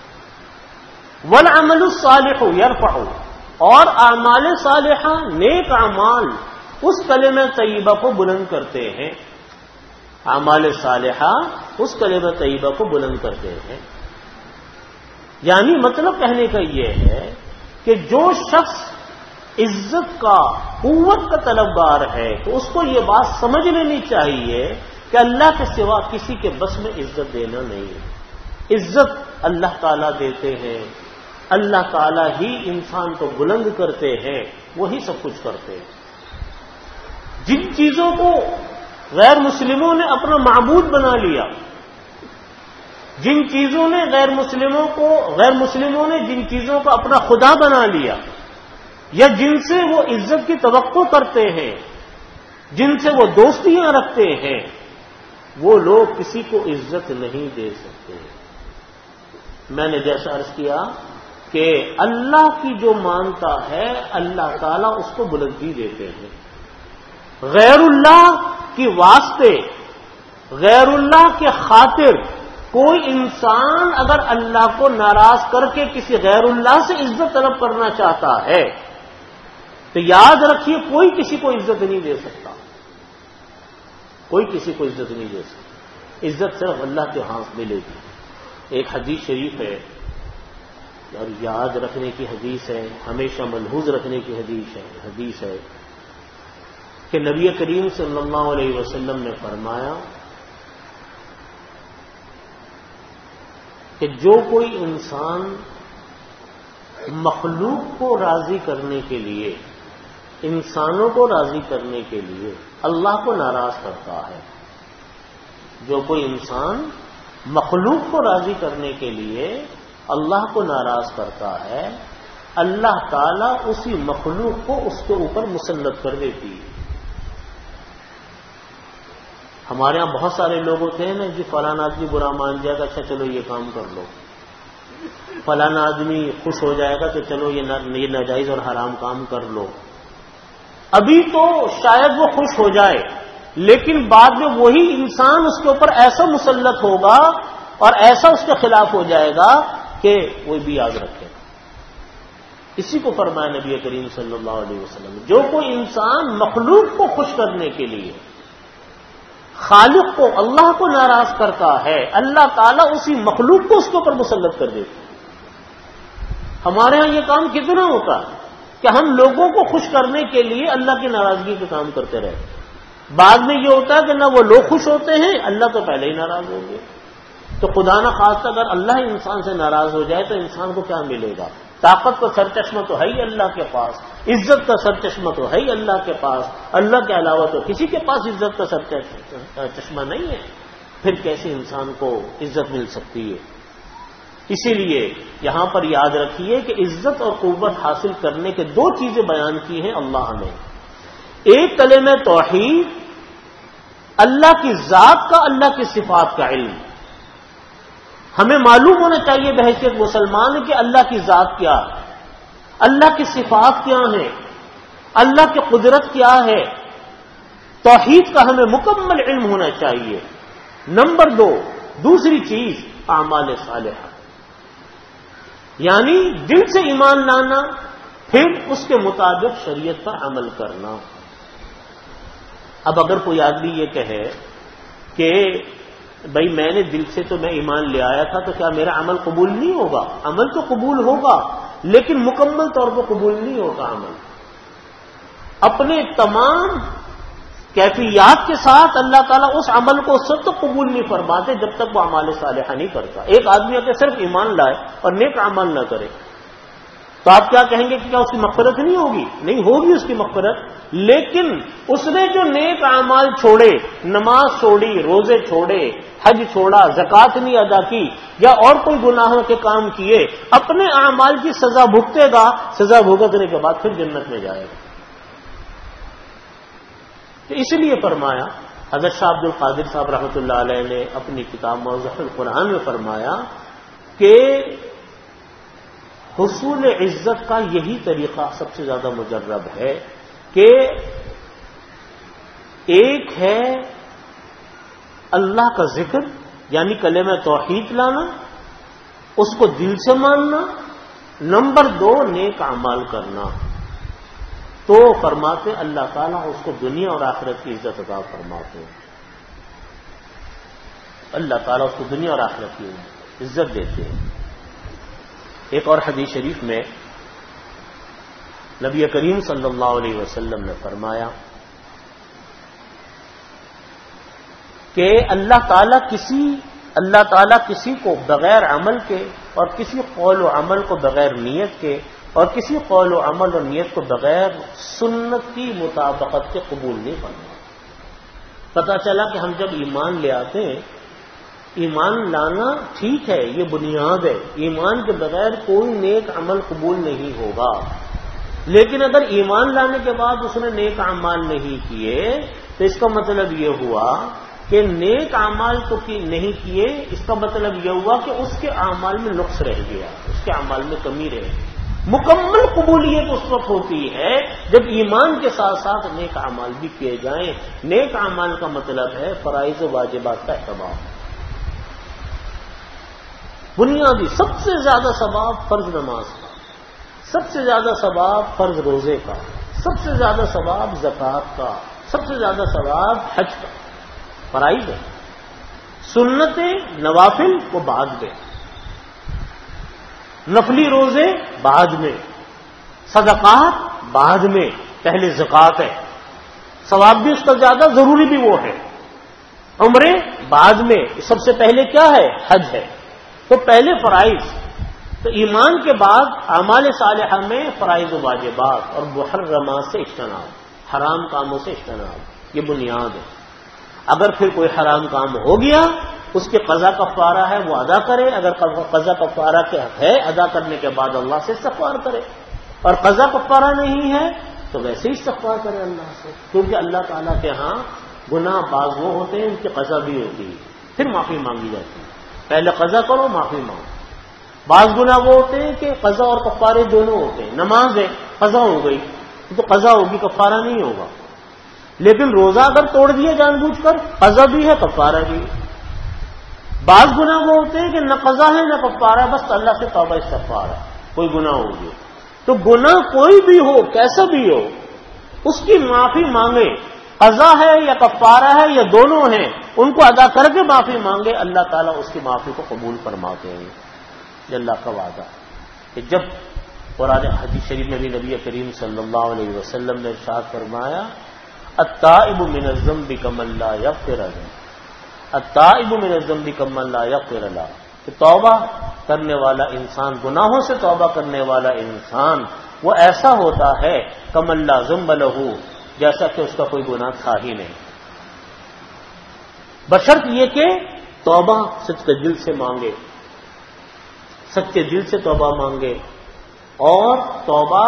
والعمل الصالح یرفع، اور اعمال صالحہ، نیک اعمال، اس کلمہ طیبہ کو بلند کرتے ہیں، اعمال صالحہ اس کلمہ طیبہ کو بلند کرتے ہیں۔ یعنی مطلب کہنے کا یہ ہے کہ جو شخص عزت کا، قوت کا طلبگار ہے تو اس کو یہ بات سمجھ لینی چاہیے کہ اللہ کے سوا کسی کے بس میں عزت دینا نہیں ہے۔ عزت اللہ تعالیٰ دیتے ہیں، اللہ تعالیٰ ہی انسان کو بلند کرتے ہیں، وہی سب کچھ کرتے ہیں۔ جن چیزوں کو غیر مسلموں نے اپنا معبود بنا لیا، جن چیزوں نے غیر مسلموں کو غیر مسلموں نے جن چیزوں کو اپنا خدا بنا لیا، یا جن سے وہ عزت کی توقع کرتے ہیں، جن سے وہ دوستیاں رکھتے ہیں، وہ لوگ کسی کو عزت نہیں دے سکتے۔ میں نے جیسا عرض کیا کہ اللہ کی جو مانتا ہے اللہ تعالیٰ اس کو بلندی دیتے ہیں۔ غیر اللہ کی واسطے، غیر اللہ کے خاطر کوئی انسان اگر اللہ کو ناراض کر کے کسی غیر اللہ سے عزت طلب کرنا چاہتا ہے تو یاد رکھیے کوئی کسی کو عزت نہیں دے سکتا، کوئی کسی کو عزت نہیں دے سکتا۔ عزت صرف اللہ کے ہاتھ ملے گی۔ ایک حدیث شریف ہے اور یاد رکھنے کی حدیث ہے، ہمیشہ ملحوظ رکھنے کی حدیث ہے حدیث ہے کہ نبی کریم صلی اللہ علیہ وسلم نے فرمایا کہ جو کوئی انسان مخلوق کو راضی کرنے کے لیے، انسانوں کو راضی کرنے کے لیے اللہ کو ناراض کرتا ہے، جو کوئی انسان مخلوق کو راضی کرنے کے لیے اللہ کو ناراض کرتا ہے، اللہ تعالیٰ اسی مخلوق کو اس کے اوپر مسلط کر دیتی ہے۔ ہمارے ہاں بہت سارے لوگ ہوتے ہیں نا جی فلانا آدمی برا مان جائے گا، اچھا چلو یہ کام کر لو، فلانا آدمی خوش ہو جائے گا تو چلو یہ ناجائز اور حرام کام کر لو۔ ابھی تو شاید وہ خوش ہو جائے لیکن بعد میں وہی انسان اس کے اوپر ایسا مسلط ہوگا اور ایسا اس کے خلاف ہو جائے گا کہ وہ بھی یاد رکھے۔ اسی کو فرمایا نبی کریم صلی اللہ علیہ وسلم، جو کوئی انسان مخلوق کو خوش کرنے کے لیے خالق کو، اللہ کو ناراض کرتا ہے، اللہ تعالیٰ اسی مخلوق کو اس کے اوپر مسلط کر دیتا ہے۔ ہمارے ہاں یہ کام کتنا ہوتا ہے کہ ہم لوگوں کو خوش کرنے کے لیے اللہ کی ناراضگی کے کام کرتے رہے، بعد میں یہ ہوتا ہے کہ نہ وہ لوگ خوش ہوتے ہیں، اللہ تو پہلے ہی ناراض ہوں گے۔ تو خدا نہ خواستہ اگر اللہ انسان سے ناراض ہو جائے تو انسان کو کیا ملے گا؟ طاقت کا سرچشمہ تو ہے ہی اللہ کے پاس، عزت کا سرچشمہ تو ہے ہی اللہ کے پاس، اللہ کے علاوہ تو کسی کے پاس عزت کا سرچشمہ نہیں ہے، پھر کیسے انسان کو عزت مل سکتی ہے؟ اسی لیے یہاں پر یاد رکھیے کہ عزت اور قوت حاصل کرنے کے دو چیزیں بیان کی ہیں اللہ نے۔ ایک کلمہ توحید، اللہ کی ذات کا، اللہ کی صفات کا علم۔ ہمیں معلوم ہونا چاہیے بحیثیت مسلمان کہ اللہ کی ذات کیا ہے، اللہ کی صفات کیا ہیں، اللہ کی قدرت کیا ہے۔ توحید کا ہمیں مکمل علم ہونا چاہیے۔ نمبر دو، دوسری چیز اعمال صالحہ، یعنی دل سے ایمان لانا، پھر اس کے مطابق شریعت پر عمل کرنا۔ اب اگر کوئی آدمی یہ کہے کہ بھائی میں نے دل سے تو میں ایمان لے آیا تھا تو کیا میرا عمل قبول نہیں ہوگا؟ عمل تو قبول ہوگا لیکن مکمل طور پر قبول نہیں ہوگا عمل۔ اپنے تمام کیفیات کے ساتھ اللہ تعالیٰ اس عمل کو سب تک قبول نہیں فرماتے جب تک وہ اعمال صالحہ نہیں کرتا۔ ایک آدمی اگر صرف ایمان لائے اور نیک عمل نہ کرے تو آپ کیا کہیں گے کہ کیا اس کی مغفرت نہیں ہوگی؟ نہیں ہوگی اس کی مغفرت، لیکن اس نے جو نیک اعمال چھوڑے، نماز چھوڑی، روزے چھوڑے، حج چھوڑا، زکوٰۃ نہیں ادا کی یا اور کوئی گناہوں کے کام کیے، اپنے اعمال کی سزا بھگتے گا، سزا بھگتنے کے بعد پھر جنت میں جائے گا۔ تو اس لیے فرمایا حضرت شاہ عبد القادر صاحب رحمۃ اللہ علیہ نے اپنی کتاب موضوع القرآن میں فرمایا کہ حصول عزت کا یہی طریقہ سب سے زیادہ مجرب ہے کہ ایک ہے اللہ کا ذکر، یعنی کلمہ توحید لانا، اس کو دل سے ماننا، نمبر دو نیک اعمال کرنا۔ تو فرماتے اللہ تعالیٰ اس کو دنیا اور آخرت کی عزت عطا فرماتے ہیں. اللہ تعالیٰ اس کو دنیا اور آخرت کی عزت دیتے ہیں. ایک اور حدیث شریف میں نبی کریم صلی اللہ علیہ وسلم نے فرمایا کہ اللہ تعالیٰ کسی اللہ تعالیٰ کسی کو بغیر عمل کے اور کسی قول و عمل کو بغیر نیت کے اور کسی قول و عمل اور نیت کو بغیر سنت کی مطابقت کے قبول نہیں فرماتا. پتہ چلا کہ ہم جب ایمان لے آتے ہیں، ایمان لانا ٹھیک ہے، یہ بنیاد ہے، ایمان کے بغیر کوئی نیک عمل قبول نہیں ہوگا. لیکن اگر ایمان لانے کے بعد اس نے نیک اعمال نہیں کیے تو اس کا مطلب یہ ہوا کہ نیک اعمال تو کی نہیں کیے، اس کا مطلب یہ ہوا کہ اس کے اعمال میں نقص رہ گیا، اس کے اعمال میں کمی رہ گئی. مکمل قبولیت اس وقت ہوتی ہے جب ایمان کے ساتھ ساتھ نیک اعمال بھی کیے جائیں. نیک اعمال کا مطلب ہے فرائض و واجبات کا اہتمام. بنیادی سب سے زیادہ ثواب فرض نماز کا، سب سے زیادہ ثواب فرض روزے کا، سب سے زیادہ ثواب زکوٰۃ کا، سب سے زیادہ ثواب حج کا. فرائض ہے. سنتیں نوافل کو بعد میں، نفلی روزے بعد میں، صدقات بعد میں، پہلے زکوٰۃ ہے. ثواب بھی اس کا زیادہ، ضروری بھی وہ ہے. عمرے بعد میں، سب سے پہلے کیا ہے؟ حج ہے. تو پہلے فرائض. تو ایمان کے بعد اعمال صالحہ میں فرائض و واجبات اور محرمات سے اجتناب، حرام کاموں سے اجتناب، یہ بنیاد ہے. اگر پھر کوئی حرام کام ہو گیا، اس کے قضا کفارہ ہے وہ ادا کرے. اگر قضا کفارہ کے ہے ادا کرنے کے بعد اللہ سے استغفار کرے، اور قضا کفارہ نہیں ہے تو ویسے ہی استغفار کرے اللہ سے، کیونکہ اللہ تعالیٰ کے ہاں گناہ بعض وہ ہوتے ہیں ان کی قضا بھی ہوتی ہے، پھر معافی مانگی جاتی ہے. پہلے قضا کرو، معافی مانگو. بعض گناہ وہ ہوتے ہیں کہ قضا اور کفارے دونوں ہوتے ہیں. نماز ہے، قضا ہو گئی تو قضا ہوگی، کفارہ نہیں ہوگا. لیکن روزہ اگر توڑ دیا جان بوجھ کر، قضا بھی ہے کفارہ بھی. بعض گناہ وہ ہوتے ہیں کہ نہ قضا ہے نہ کفارہ، بس اللہ سے توبہ استغفار ہے، کوئی گناہ ہو گیا. تو گناہ کوئی بھی ہو، کیسا بھی ہو، اس کی معافی مانگے. قضا ہے یا کفارہ ہے یا دونوں ہیں، ان کو ادا کر کے معافی مانگے، اللہ تعالیٰ اس کی معافی کو قبول فرماتے ہیں. یہ اللہ کا وعدہ کہ جب قرآن حدیث شریف میں بھی نبی کریم صلی اللہ علیہ وسلم نے ارشاد فرمایا التائب من الذنب کمن لا یغفر له، التائب من الذنب کمن لا یغفر له، کہ توبہ کرنے والا انسان، گناہوں سے توبہ کرنے والا انسان وہ ایسا ہوتا ہے کمن لا ذنب له، جیسا کہ اس کا کوئی گناہ تھا ہی نہیں، بشرط یہ کہ توبہ سچے دل سے مانگے، سچے دل سے توبہ مانگے، اور توبہ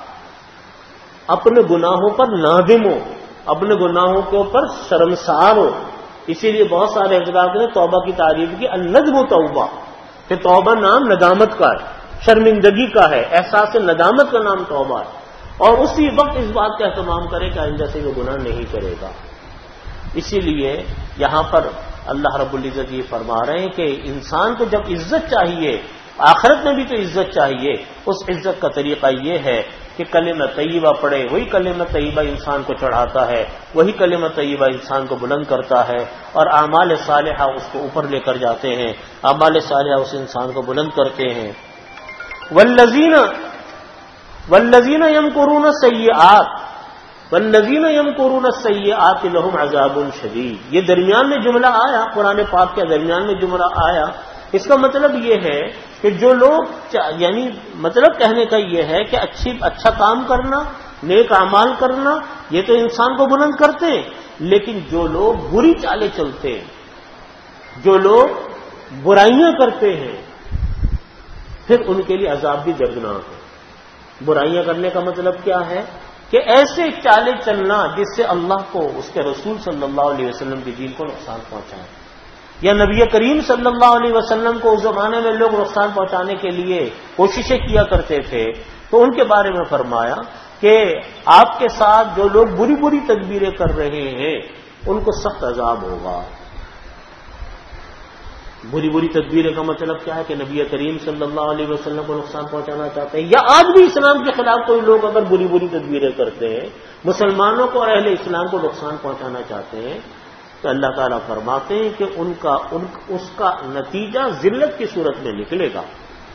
اپنے گناہوں پر نادم ہو، اپنے گناہوں کے اوپر شرمسار ہو. اسی لیے بہت سارے حضرات نے توبہ کی تعریف کی الندم توبہ، کہ توبہ نام ندامت کا ہے، شرمندگی کا ہے، احساس ندامت کا نام توبہ ہے. اور اسی وقت اس بات کا اہتمام کرے کہ آئندہ سے وہ گناہ نہیں کرے گا. اسی لیے یہاں پر اللہ رب العزت یہ فرما رہے ہیں کہ انسان کو جب عزت چاہیے، آخرت میں بھی تو عزت چاہیے، اس عزت کا طریقہ یہ ہے کہ کلمہ طیبہ پڑھے. وہی کلمہ طیبہ انسان کو چڑھاتا ہے، وہی کلمہ طیبہ انسان کو بلند کرتا ہے، اور اعمال صالحہ اس کو اوپر لے کر جاتے ہیں، اعمال صالحہ اس انسان کو بلند کرتے ہیں. والذین والذین یمکرون السیئات والذین یمکرون السیئات لهم عذاب شدید. یہ درمیان میں جملہ آیا، قرآن پاک کے درمیان میں جملہ آیا. اس کا مطلب یہ ہے کہ جو لوگ، یعنی مطلب کہنے کا یہ ہے کہ اچھی اچھا کام کرنا، نیک اعمال کرنا، یہ تو انسان کو بلند کرتے ہیں، لیکن جو لوگ بری چالیں چلتے ہیں، جو لوگ برائیاں کرتے ہیں، پھر ان کے لیے عذاب بھی دردناک ہے. برائیاں کرنے کا مطلب کیا ہے کہ ایسے چالیں چلنا جس سے اللہ کو، اس کے رسول صلی اللہ علیہ وسلم کے دین کو نقصان پہنچائے، یا نبی کریم صلی اللہ علیہ وسلم کو اس زمانے میں لوگ نقصان پہنچانے کے لیے کوششیں کیا کرتے تھے. تو ان کے بارے میں فرمایا کہ آپ کے ساتھ جو لوگ بری بری تدبیریں کر رہے ہیں ان کو سخت عذاب ہوگا. بری بری تدبیریں کا مطلب کیا ہے کہ نبی کریم صلی اللہ علیہ وسلم کو نقصان پہنچانا چاہتے ہیں، یا آج بھی اسلام کے خلاف کوئی لوگ اگر بری بری تدبیریں کرتے ہیں، مسلمانوں کو اور اہل اسلام کو نقصان پہنچانا چاہتے ہیں، تو اللہ تعالیٰ فرماتے ہیں کہ ان کا ان اس کا نتیجہ ذلت کی صورت میں نکلے گا۔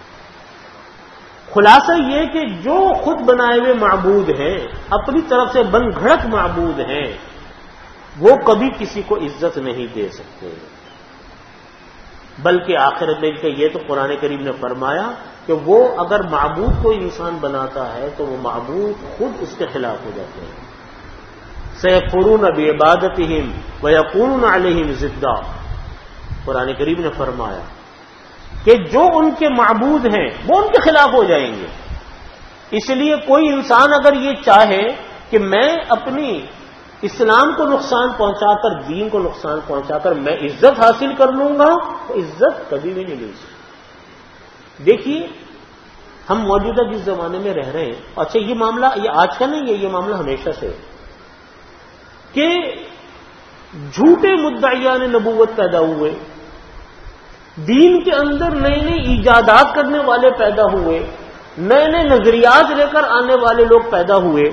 خلاصہ یہ کہ جو خود بنائے ہوئے معبود ہیں، اپنی طرف سے بن گھڑت معبود ہیں، وہ کبھی کسی کو عزت نہیں دے سکتے، بلکہ آخرت میں کہ یہ تو قرآن کریم نے فرمایا کہ وہ اگر معبود کو انسان بناتا ہے تو وہ معبود خود اس کے خلاف ہو جاتے ہیں۔ سَيَكْفُرُونَ بِعِبَادَتِهِمْ وَيَكُونُونَ عَلَيْهِمْ ضِدًّا، قرآن کریم نے فرمایا کہ جو ان کے معبود ہیں وہ ان کے خلاف ہو جائیں گے۔ اس لیے کوئی انسان اگر یہ چاہے کہ میں اپنی اسلام کو نقصان پہنچا کر، دین کو نقصان پہنچا کر میں عزت حاصل کر لوں گا، تو عزت کبھی بھی نہیں مل سکتی۔ دیکھیے ہم موجودہ جس زمانے میں رہ رہے ہیں، اچھا یہ معاملہ یہ آج کا نہیں ہے، یہ معاملہ ہمیشہ سے ہے کہ جھوٹے مدعیان نبوت پیدا ہوئے، دین کے اندر نئی نئی ایجادات کرنے والے پیدا ہوئے، نئے نئے نظریات لے کر آنے والے لوگ پیدا ہوئے،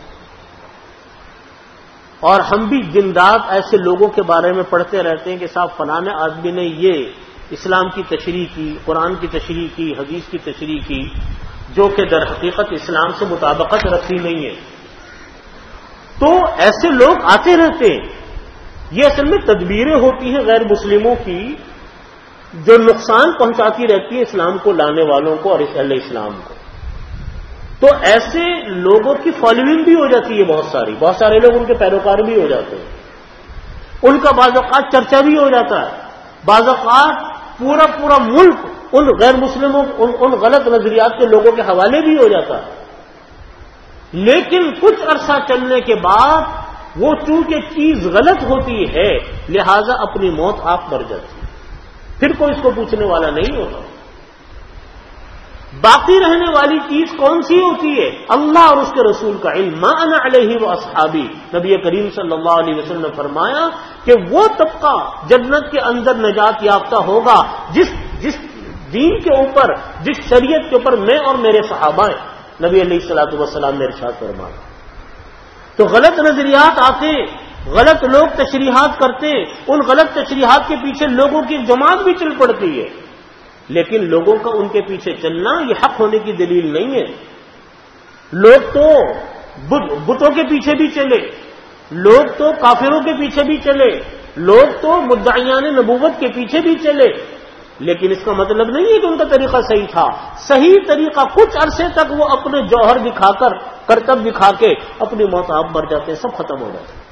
اور ہم بھی دن رات ایسے لوگوں کے بارے میں پڑھتے رہتے ہیں کہ صاحب فلاں آدمی نے یہ اسلام کی تشریح کی، قرآن کی تشریح کی، حدیث کی تشریح کی، جو کہ در حقیقت اسلام سے مطابقت رکھتی نہیں ہے۔ تو ایسے لوگ آتے رہتے ہیں، یہ اصل میں تدبیریں ہوتی ہیں غیر مسلموں کی جو نقصان پہنچاتی رہتی ہے اسلام کو لانے والوں کو اور اہل اسلام کو۔ تو ایسے لوگوں کی فالوئنگ بھی ہو جاتی ہے، بہت ساری بہت سارے لوگ ان کے پیروکار بھی ہو جاتے ہیں، ان کا بعض اوقات چرچا بھی ہو جاتا ہے، بعض اوقات پورا پورا ملک ان غیر مسلموں ان, ان غلط نظریات کے لوگوں کے حوالے بھی ہو جاتا ہے۔ لیکن کچھ عرصہ چلنے کے بعد وہ چونکہ چیز غلط ہوتی ہے لہذا اپنی موت آپ مر جاتی ہے، پھر کوئی اس کو پوچھنے والا نہیں ہوتا۔ باقی رہنے والی چیز کون سی ہوتی ہے؟ اللہ اور اس کے رسول کا علم۔ ما انا علیہ واصحابی، نبی کریم صلی اللہ علیہ وسلم نے فرمایا کہ وہ طبقہ جنت کے اندر نجات یافتہ ہوگا جس جس دین کے اوپر، جس شریعت کے اوپر میں اور میرے صحابہ ہیں، نبی علیہ الصلوۃ والسلام نے ارشاد فرمایا۔ تو غلط نظریات آتے، غلط لوگ تشریحات کرتے، ان غلط تشریحات کے پیچھے لوگوں کی جماعت بھی چل پڑتی ہے، لیکن لوگوں کا ان کے پیچھے چلنا یہ حق ہونے کی دلیل نہیں ہے۔ لوگ تو بتوں کے پیچھے بھی چلے، لوگ تو کافروں کے پیچھے بھی چلے، لوگ تو مدعیان نبوت کے پیچھے بھی چلے، لیکن اس کا مطلب نہیں ہے کہ ان کا طریقہ صحیح تھا۔ صحیح طریقہ کچھ عرصے تک وہ اپنے جوہر دکھا کر، کرتب دکھا کے اپنی موت آپ مر جاتے ہیں، سب ختم ہو جاتے ہیں۔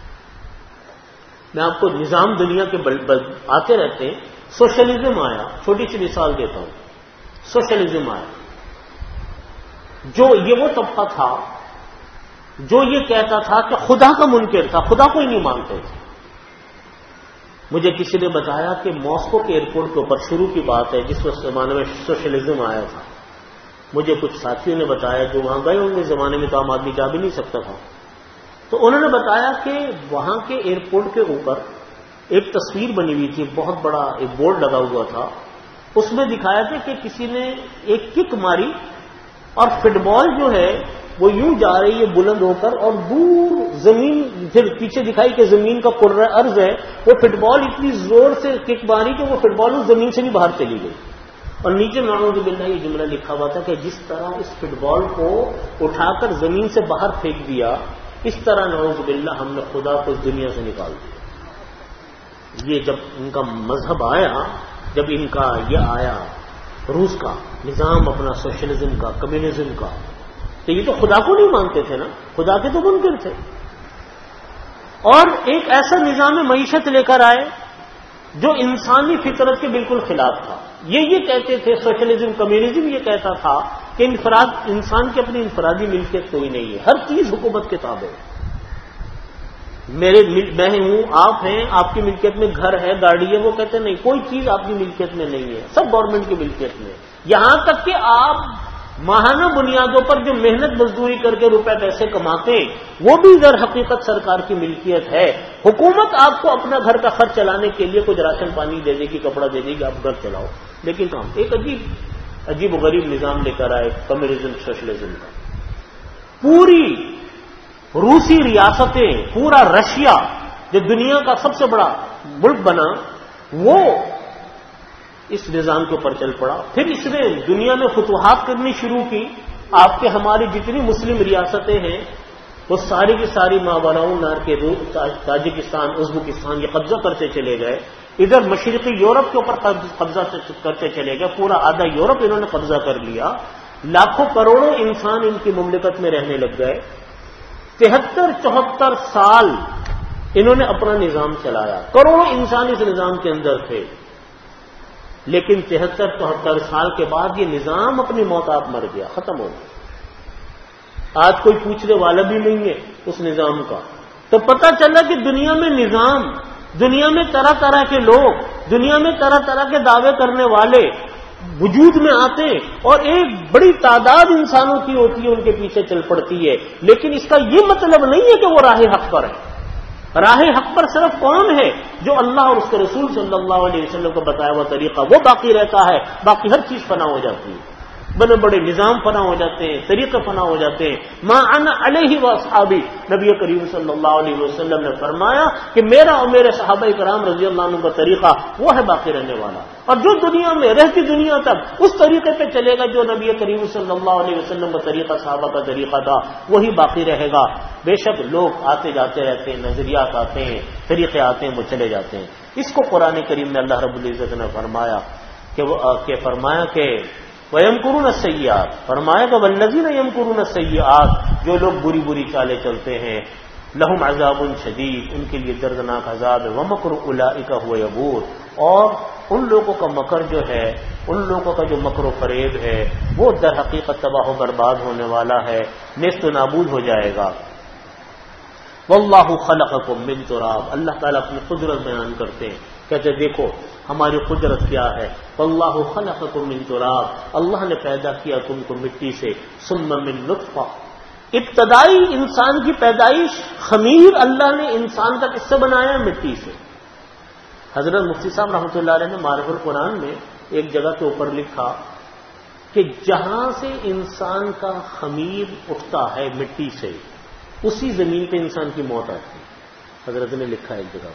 میں آپ کو نظام دنیا کے بل بل آتے رہتے ہیں۔ سوشلزم آیا، چھوٹی سی مثال دیتا ہوں، سوشلزم آیا، جو یہ وہ طبقہ تھا جو یہ کہتا تھا کہ خدا کا منکر تھا، خدا کو ہی نہیں مانتے تھے۔ مجھے کسی نے بتایا کہ ماسکو کے ایئرپورٹ کے اوپر، شروع کی بات ہے جس وقت زمانے میں سوشلزم آیا تھا، مجھے کچھ ساتھیوں نے بتایا جو وہاں گئے ہوں گے، زمانے میں تو عام آدمی جا بھی نہیں سکتا تھا، تو انہوں نے بتایا کہ وہاں کے ایئرپورٹ کے اوپر ایک تصویر بنی ہوئی تھی، بہت بڑا ایک بورڈ لگا ہوا تھا، اس میں دکھایا تھا کہ کسی نے ایک کک ماری اور فٹ بال جو ہے وہ یوں جا رہی ہے بلند ہو کر، اور دور زمین پھر پیچھے دکھائی کہ زمین کا کرہ ارض ہے، وہ فٹ بال اتنی زور سے کک ماری کہ وہ فٹ بال اس زمین سے بھی باہر چلی گئی، اور نیچے نعوذ باللہ یہ جملہ لکھا ہوا تھا کہ جس طرح اس فٹ بال کو اٹھا کر زمین سے باہر پھینک دیا، اس طرح نعوذ باللہ ہم نے خدا کو اس دنیا سے نکال دیا۔ یہ جب ان کا مذہب آیا، جب ان کا یہ آیا روس کا نظام اپنا، سوشلزم کا، کمیونزم کا، تو یہ تو خدا کو نہیں مانتے تھے نا، خدا کے تو منکر تھے، اور ایک ایسا نظام معیشت لے کر آئے جو انسانی فطرت کے بالکل خلاف تھا۔ یہ یہ کہتے تھے، سوشلزم کمیونزم یہ کہتا تھا کہ انفراد انسان کی اپنی انفرادی ملکیت کوئی نہیں ہے، ہر چیز حکومت کے تابع ہے۔ میرے میں ہوں، آپ ہیں، آپ کی ملکیت میں گھر ہے، گاڑی ہے، وہ کہتے ہیں نہیں، کوئی چیز آپ کی ملکیت میں نہیں ہے، سب گورنمنٹ کی ملکیت میں، یہاں تک کہ آپ ماہانہ بنیادوں پر جو محنت مزدوری کر کے روپے پیسے کماتے ہیں وہ بھی در حقیقت سرکار کی ملکیت ہے. حکومت آپ کو اپنا گھر کا خرچ چلانے کے لیے کچھ راشن پانی دے دے گی, کپڑا دے دے گی, آپ گھر چلاؤ. لیکن کام ایک عجیب عجیب و غریب نظام لے کر آئے کمیونزم سوشلزم کا. پوری روسی ریاستیں, پورا رشیا جو دنیا کا سب سے بڑا ملک بنا, وہ اس نظام کے اوپر چل پڑا. پھر اس نے دنیا میں فتوحات کرنی شروع کی. آپ کے ہماری جتنی مسلم ریاستیں ہیں وہ ساری کی ساری ماوراء النہر کے تاجکستان, ازبکستان یہ قبضہ کرتے چلے گئے. ادھر مشرقی یورپ کے اوپر قبضہ کرتے چلے گئے. پورا آدھا یورپ انہوں نے قبضہ کر لیا. لاکھوں کروڑوں انسان ان کی مملکت میں رہنے لگ گئے. تہتر چوہتر سال انہوں نے اپنا نظام چلایا. کروڑوں انسان اس نظام کے اندر تھے. لیکن تہتر چوہتر سال کے بعد یہ نظام اپنی موت آپ مر گیا, ختم ہو گیا. آج کوئی پوچھنے والا بھی نہیں ہے اس نظام کا. تو پتہ چلا کہ دنیا میں نظام, دنیا میں طرح طرح کے لوگ, دنیا میں طرح طرح کے دعوے کرنے والے وجود میں آتے ہیں اور ایک بڑی تعداد انسانوں کی ہوتی ہے ان کے پیچھے چل پڑتی ہے. لیکن اس کا یہ مطلب نہیں ہے کہ وہ راہ حق پر ہے. راہ حق پر صرف کون ہے؟ جو اللہ اور اس کے رسول صلی اللہ علیہ وسلم کو بتایا ہوا طریقہ وہ باقی رہتا ہے. باقی ہر چیز فنا ہو جاتی ہے. بڑے بڑے نظام فنا ہو جاتے ہیں, طریقے فنا ہو جاتے ہیں. ما انا علیہ واصحابی, نبی کریم صلی اللہ علیہ وسلم نے فرمایا کہ میرا اور میرے صحابہ کرام رضی اللہ عنہ کا طریقہ وہ ہے باقی رہنے والا. اور جو دنیا میں رہتی دنیا تک اس طریقے پہ چلے گا جو نبی کریم صلی اللہ علیہ وسلم کا طریقہ, صحابہ کا طریقہ تھا, وہی باقی رہے گا. بے شک لوگ آتے جاتے رہتے ہیں, نظریات آتے ہیں, طریقے آتے ہیں, وہ چلے جاتے ہیں. اس کو قرآن کریم میں اللہ رب العزت نے فرمایا کہ وہ کہ فرمایا کہ وَيَمْكُرُونَ السَّيِّئَاتِ, فرمایا کہ وَالَّذِينَ يَمْكُرُونَ السَّيِّئَاتِ, جو لوگ بری بری چالیں چلتے ہیں, لَهُمْ عَذَابٌ شَدِيدٌ, ان کے لیے دردناک عذاب ہے. وَمَكْرُ أُولَٰئِكَ هُوَ يَبُورُ, اور ان لوگوں کا مکر جو ہے, ان لوگوں کا جو مکر و فریب ہے وہ در حقیقت تباہ و برباد ہونے والا ہے, نیست و نابود ہو جائے گا. وَاللَّهُ خَلَقَكُم مِّن تُرَابٍ, اللہ تعالیٰ اپنی قدرت بیان کرتے ہیں, کہتے دیکھو ہماری قدرت کیا ہے. واللہ خلقکم من تراب, اللہ نے پیدا کیا تم کو مٹی سے. ثم من نطفہ, ابتدائی انسان کی پیدائش خمیر اللہ نے انسان کا کس سے بنایا؟ مٹی سے. حضرت مفتی صاحب رحمۃ اللہ علیہ نے معرف القرآن میں ایک جگہ کے اوپر لکھا کہ جہاں سے انسان کا خمیر اٹھتا ہے مٹی سے, اسی زمین پہ انسان کی موت آتی ہے. حضرت نے لکھا ایک جگہ.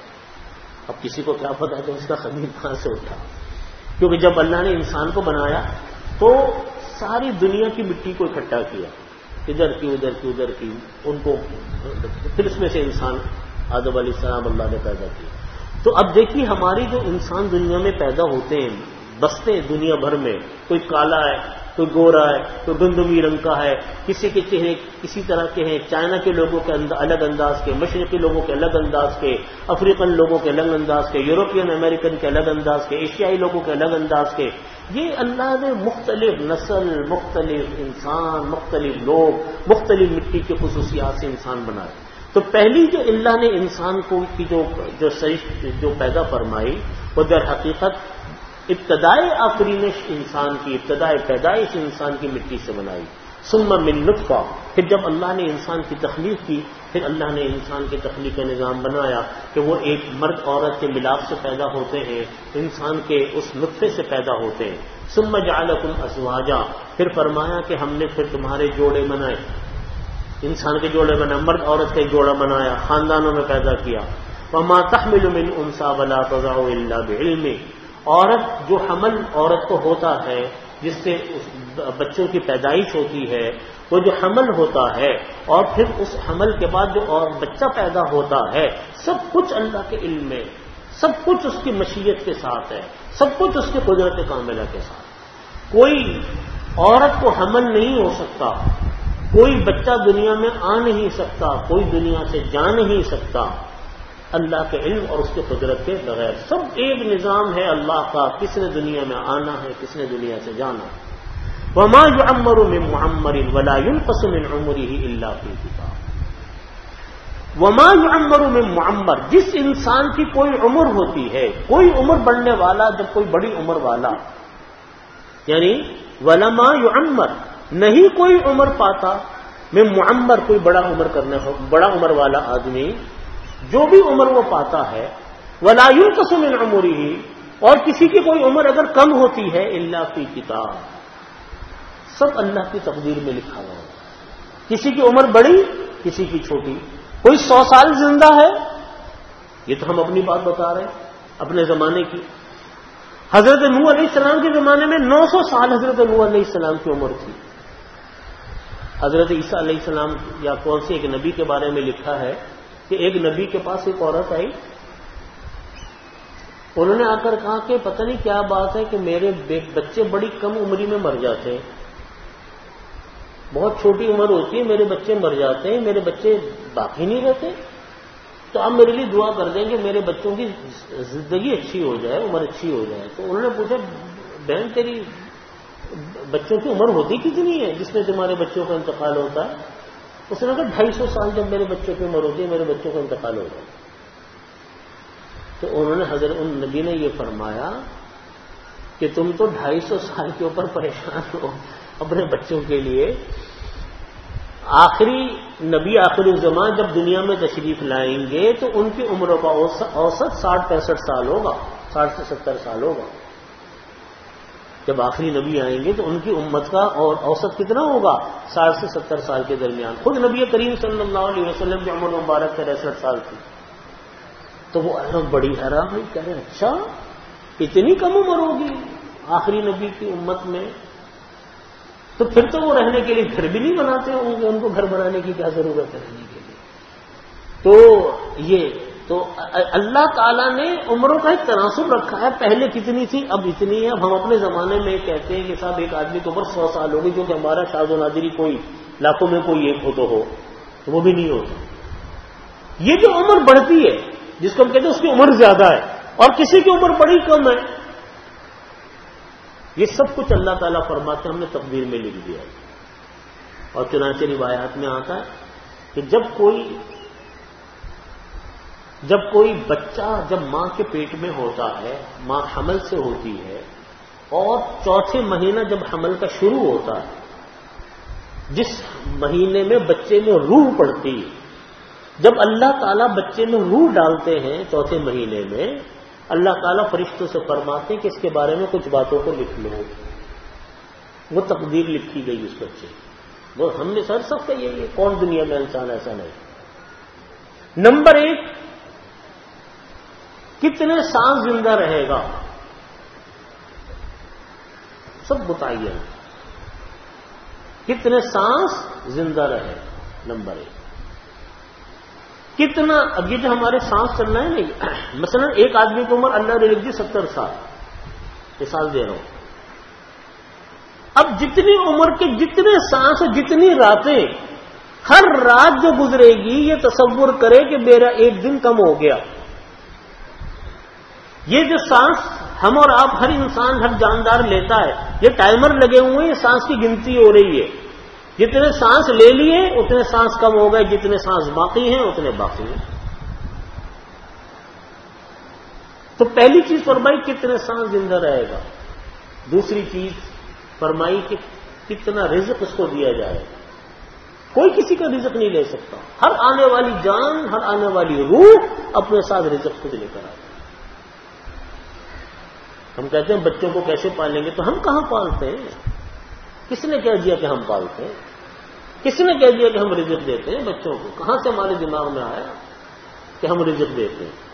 اب کسی کو کیا پتا کہ اس کا خمیر کہاں سے اٹھا, کیونکہ جب اللہ نے انسان کو بنایا تو ساری دنیا کی مٹی کو اکٹھا کیا, ادھر کی ادھر کی ادھر کی, ان کو پھر اس میں سے انسان آدم علیہ السلام اللہ نے پیدا کیا. تو اب دیکھیے ہماری جو انسان دنیا میں پیدا ہوتے ہیں, بستے ہیں دنیا بھر میں, کوئی کالا ہے, کوئی گورا ہے, کوئی گندمی رنگ کا ہے, کسی کے چہرے کسی طرح کے ہیں, چائنا کے لوگوں کے الگ انداز کے, مشرقی لوگوں کے الگ انداز کے, افریقن لوگوں کے الگ انداز کے, یورپین امریکن کے الگ انداز کے, ایشیائی لوگوں کے الگ انداز کے. یہ اللہ نے مختلف نسل, مختلف انسان, مختلف لوگ, مختلف مٹی کی خصوصیات سے انسان بنائے. تو پہلی جو اللہ نے انسان کو کی جو جو جو پیدا فرمائی وہ در حقیقت ابتدائی آفرینش انسان کی, ابتدائی پیدائش انسان کی مٹی سے بنائی. ثم من نطفہ, پھر جب اللہ نے انسان کی تخلیق کی, پھر اللہ نے انسان کی تخلیق کا نظام بنایا کہ وہ ایک مرد عورت کے ملاپ سے پیدا ہوتے ہیں, انسان کے اس نطفے سے پیدا ہوتے ہیں. ثم جعلکم ازواجا, پھر فرمایا کہ ہم نے پھر تمہارے جوڑے بنائے, انسان کے جوڑے بنائے, مرد عورت کے جوڑا بنایا, خاندانوں میں پیدا کیا. وما تحمل من انثى ولا تضع الا بعلمه, عورت جو حمل عورت کو ہوتا ہے, جس سے بچوں کی پیدائش ہوتی ہے, وہ جو حمل ہوتا ہے اور پھر اس حمل کے بعد جو اور بچہ پیدا ہوتا ہے, سب کچھ اللہ کے علم میں, سب کچھ اس کی مشیت کے ساتھ ہے, سب کچھ اس کی قدرت کاملہ کے ساتھ. کوئی عورت کو حمل نہیں ہو سکتا, کوئی بچہ دنیا میں آ نہیں سکتا, کوئی دنیا سے جا نہیں سکتا اللہ کے علم اور اس کے قدرت کے بغیر. سب ایک نظام ہے اللہ کا, کس نے دنیا میں آنا ہے, کس نے دنیا سے جانا ہے. وما يعمر من معمر ولا ينقص من عمره الا في كتاب. وما يعمر من معمر, جس انسان کی کوئی عمر ہوتی ہے, کوئی عمر بڑھنے والا, جب کوئی بڑی عمر والا, یعنی ولما يعمر, نہیں کوئی عمر پاتا، میں معمر کوئی بڑا عمر کرنا ہو، بڑا عمر والا آدمی جو بھی عمر وہ پاتا ہے، ولا ينقص من عمره، اور کسی کی کوئی عمر اگر کم ہوتی ہے، الا فی کتاب، سب اللہ کی تقدیر میں لکھا ہوا ہے. کسی کی عمر بڑی، کسی کی چھوٹی. کوئی سو سال زندہ ہے، یہ تو ہم اپنی بات بتا رہے ہیں اپنے زمانے کی. حضرت نوح علیہ السلام کے زمانے میں نو سو سال حضرت نوح علیہ السلام کی عمر تھی. حضرت عیسیٰ علیہ السلام یا کون سے ایک نبی کے بارے میں لکھا ہے کہ ایک نبی کے پاس ایک عورت آئی، انہوں نے آ کر کہا کہ پتہ نہیں کیا بات ہے کہ میرے بچے بڑی کم عمری میں مر جاتے ہیں، بہت چھوٹی عمر ہوتی ہے، میرے بچے مر جاتے ہیں، میرے بچے باقی نہیں رہتے، تو آپ میرے لیے دعا کر دیں کہ میرے بچوں کی زندگی اچھی ہو جائے، عمر اچھی ہو جائے. تو انہوں نے پوچھا بہن تیری بچوں کی عمر ہوتی کتنی ہے جس میں تمہارے بچوں کا انتقال ہوتا ہے؟ اس نے کہا ڈھائی سو سال جب میرے بچوں کی عمر ہوتی ہے میرے بچوں کا انتقال ہو جائے. تو انہوں نے حضرت ان نبی نے یہ فرمایا کہ تم تو ڈھائی سو سال کے اوپر پریشان ہو اپنے بچوں کے لیے. آخری نبی آخر الزمان جب دنیا میں تشریف لائیں گے تو ان کی عمر کا اوسط ساٹھ پینسٹھ سال ہوگا، ساٹھ سے ستر سال ہوگا. جب آخری نبی آئیں گے تو ان کی امت کا اور اوسط کتنا ہوگا؟ ساٹھ سے ستر سال کے درمیان. خود نبی کریم صلی اللہ علیہ وسلم کی عمر مبارک تریسٹھ سال تھی. تو وہ بڑی حیران ہوئی، کہہ رہے اچھا اتنی کم عمر ہوگی آخری نبی کی امت میں؟ تو پھر تو وہ رہنے کے لیے گھر بھی نہیں بناتے ہوں گے، ان کو گھر بنانے کی کیا ضرورت ہے رہنے کے لیے؟ تو یہ تو اللہ تعالیٰ نے عمروں کا ایک تناسب رکھا ہے، پہلے کتنی تھی اب اتنی ہے. اب ہم اپنے زمانے میں کہتے ہیں کہ صاحب ایک آدمی کے اوپر سو سال ہو گئی، کیونکہ ہمارا شاذ و نادری کوئی لاکھوں میں کوئی ایک ہو تو ہو، وہ بھی نہیں ہوتا. یہ جو عمر بڑھتی ہے جس کو ہم کہتے ہیں اس کی عمر زیادہ ہے اور کسی کی عمر بڑی کم ہے، یہ سب کچھ اللہ تعالیٰ فرماتے ہیں ہم نے تقدیر میں لکھ دیا. اور چنانچہ روایات میں آتا ہے کہ جب کوئی جب کوئی بچہ جب ماں کے پیٹ میں ہوتا ہے، ماں حمل سے ہوتی ہے، اور چوتھے مہینہ جب حمل کا شروع ہوتا ہے، جس مہینے میں بچے میں روح پڑتی ہے، جب اللہ تعالیٰ بچے میں روح ڈالتے ہیں چوتھے مہینے میں، اللہ تعالیٰ فرشتوں سے فرماتے ہیں کہ اس کے بارے میں کچھ باتوں کو لکھ لو. وہ تقدیر لکھی گئی اس بچے کی. وہ ہم نے سر سب کا یہ کون دنیا میں انسان ایسا نہیں. نمبر ایک، کتنے سانس زندہ رہے گا سب بتائیے. کتنے سانس زندہ رہے نمبر ایک. کتنا اب یہ جو ہمارے سانس چلنا ہے نہیں، مثلا ایک آدمی کی عمر اللہ نے لکھ دی ستر سال، مثال دے رہا ہوں. اب جتنی عمر کے جتنے سانس جتنی راتیں، ہر رات جو گزرے گی یہ تصور کرے کہ میرا ایک دن کم ہو گیا. یہ جو سانس ہم اور آپ ہر انسان ہر جاندار لیتا ہے، یہ ٹائمر لگے ہوئے ہیں، یہ سانس کی گنتی ہو رہی ہے. جتنے سانس لے لیے اتنے سانس کم ہو گئے، جتنے سانس باقی ہیں اتنے باقی ہیں. تو پہلی چیز فرمائی کتنے سانس زندہ رہے گا. دوسری چیز فرمائی کہ کتنا رزق اس کو دیا جائے. کوئی کسی کا رزق نہیں لے سکتا. ہر آنے والی جان، ہر آنے والی روح اپنے ساتھ رزق خود لے کر آئے. ہم کہتے ہیں بچوں کو کیسے پالیں گے، تو ہم کہاں پالتے ہیں؟ کس نے کہہ دیا کہ ہم پالتے ہیں؟ کس نے کہہ دیا کہ ہم رزق دیتے ہیں بچوں کو؟ کہاں سے ہمارے دماغ میں آیا کہ ہم رزق دیتے ہیں؟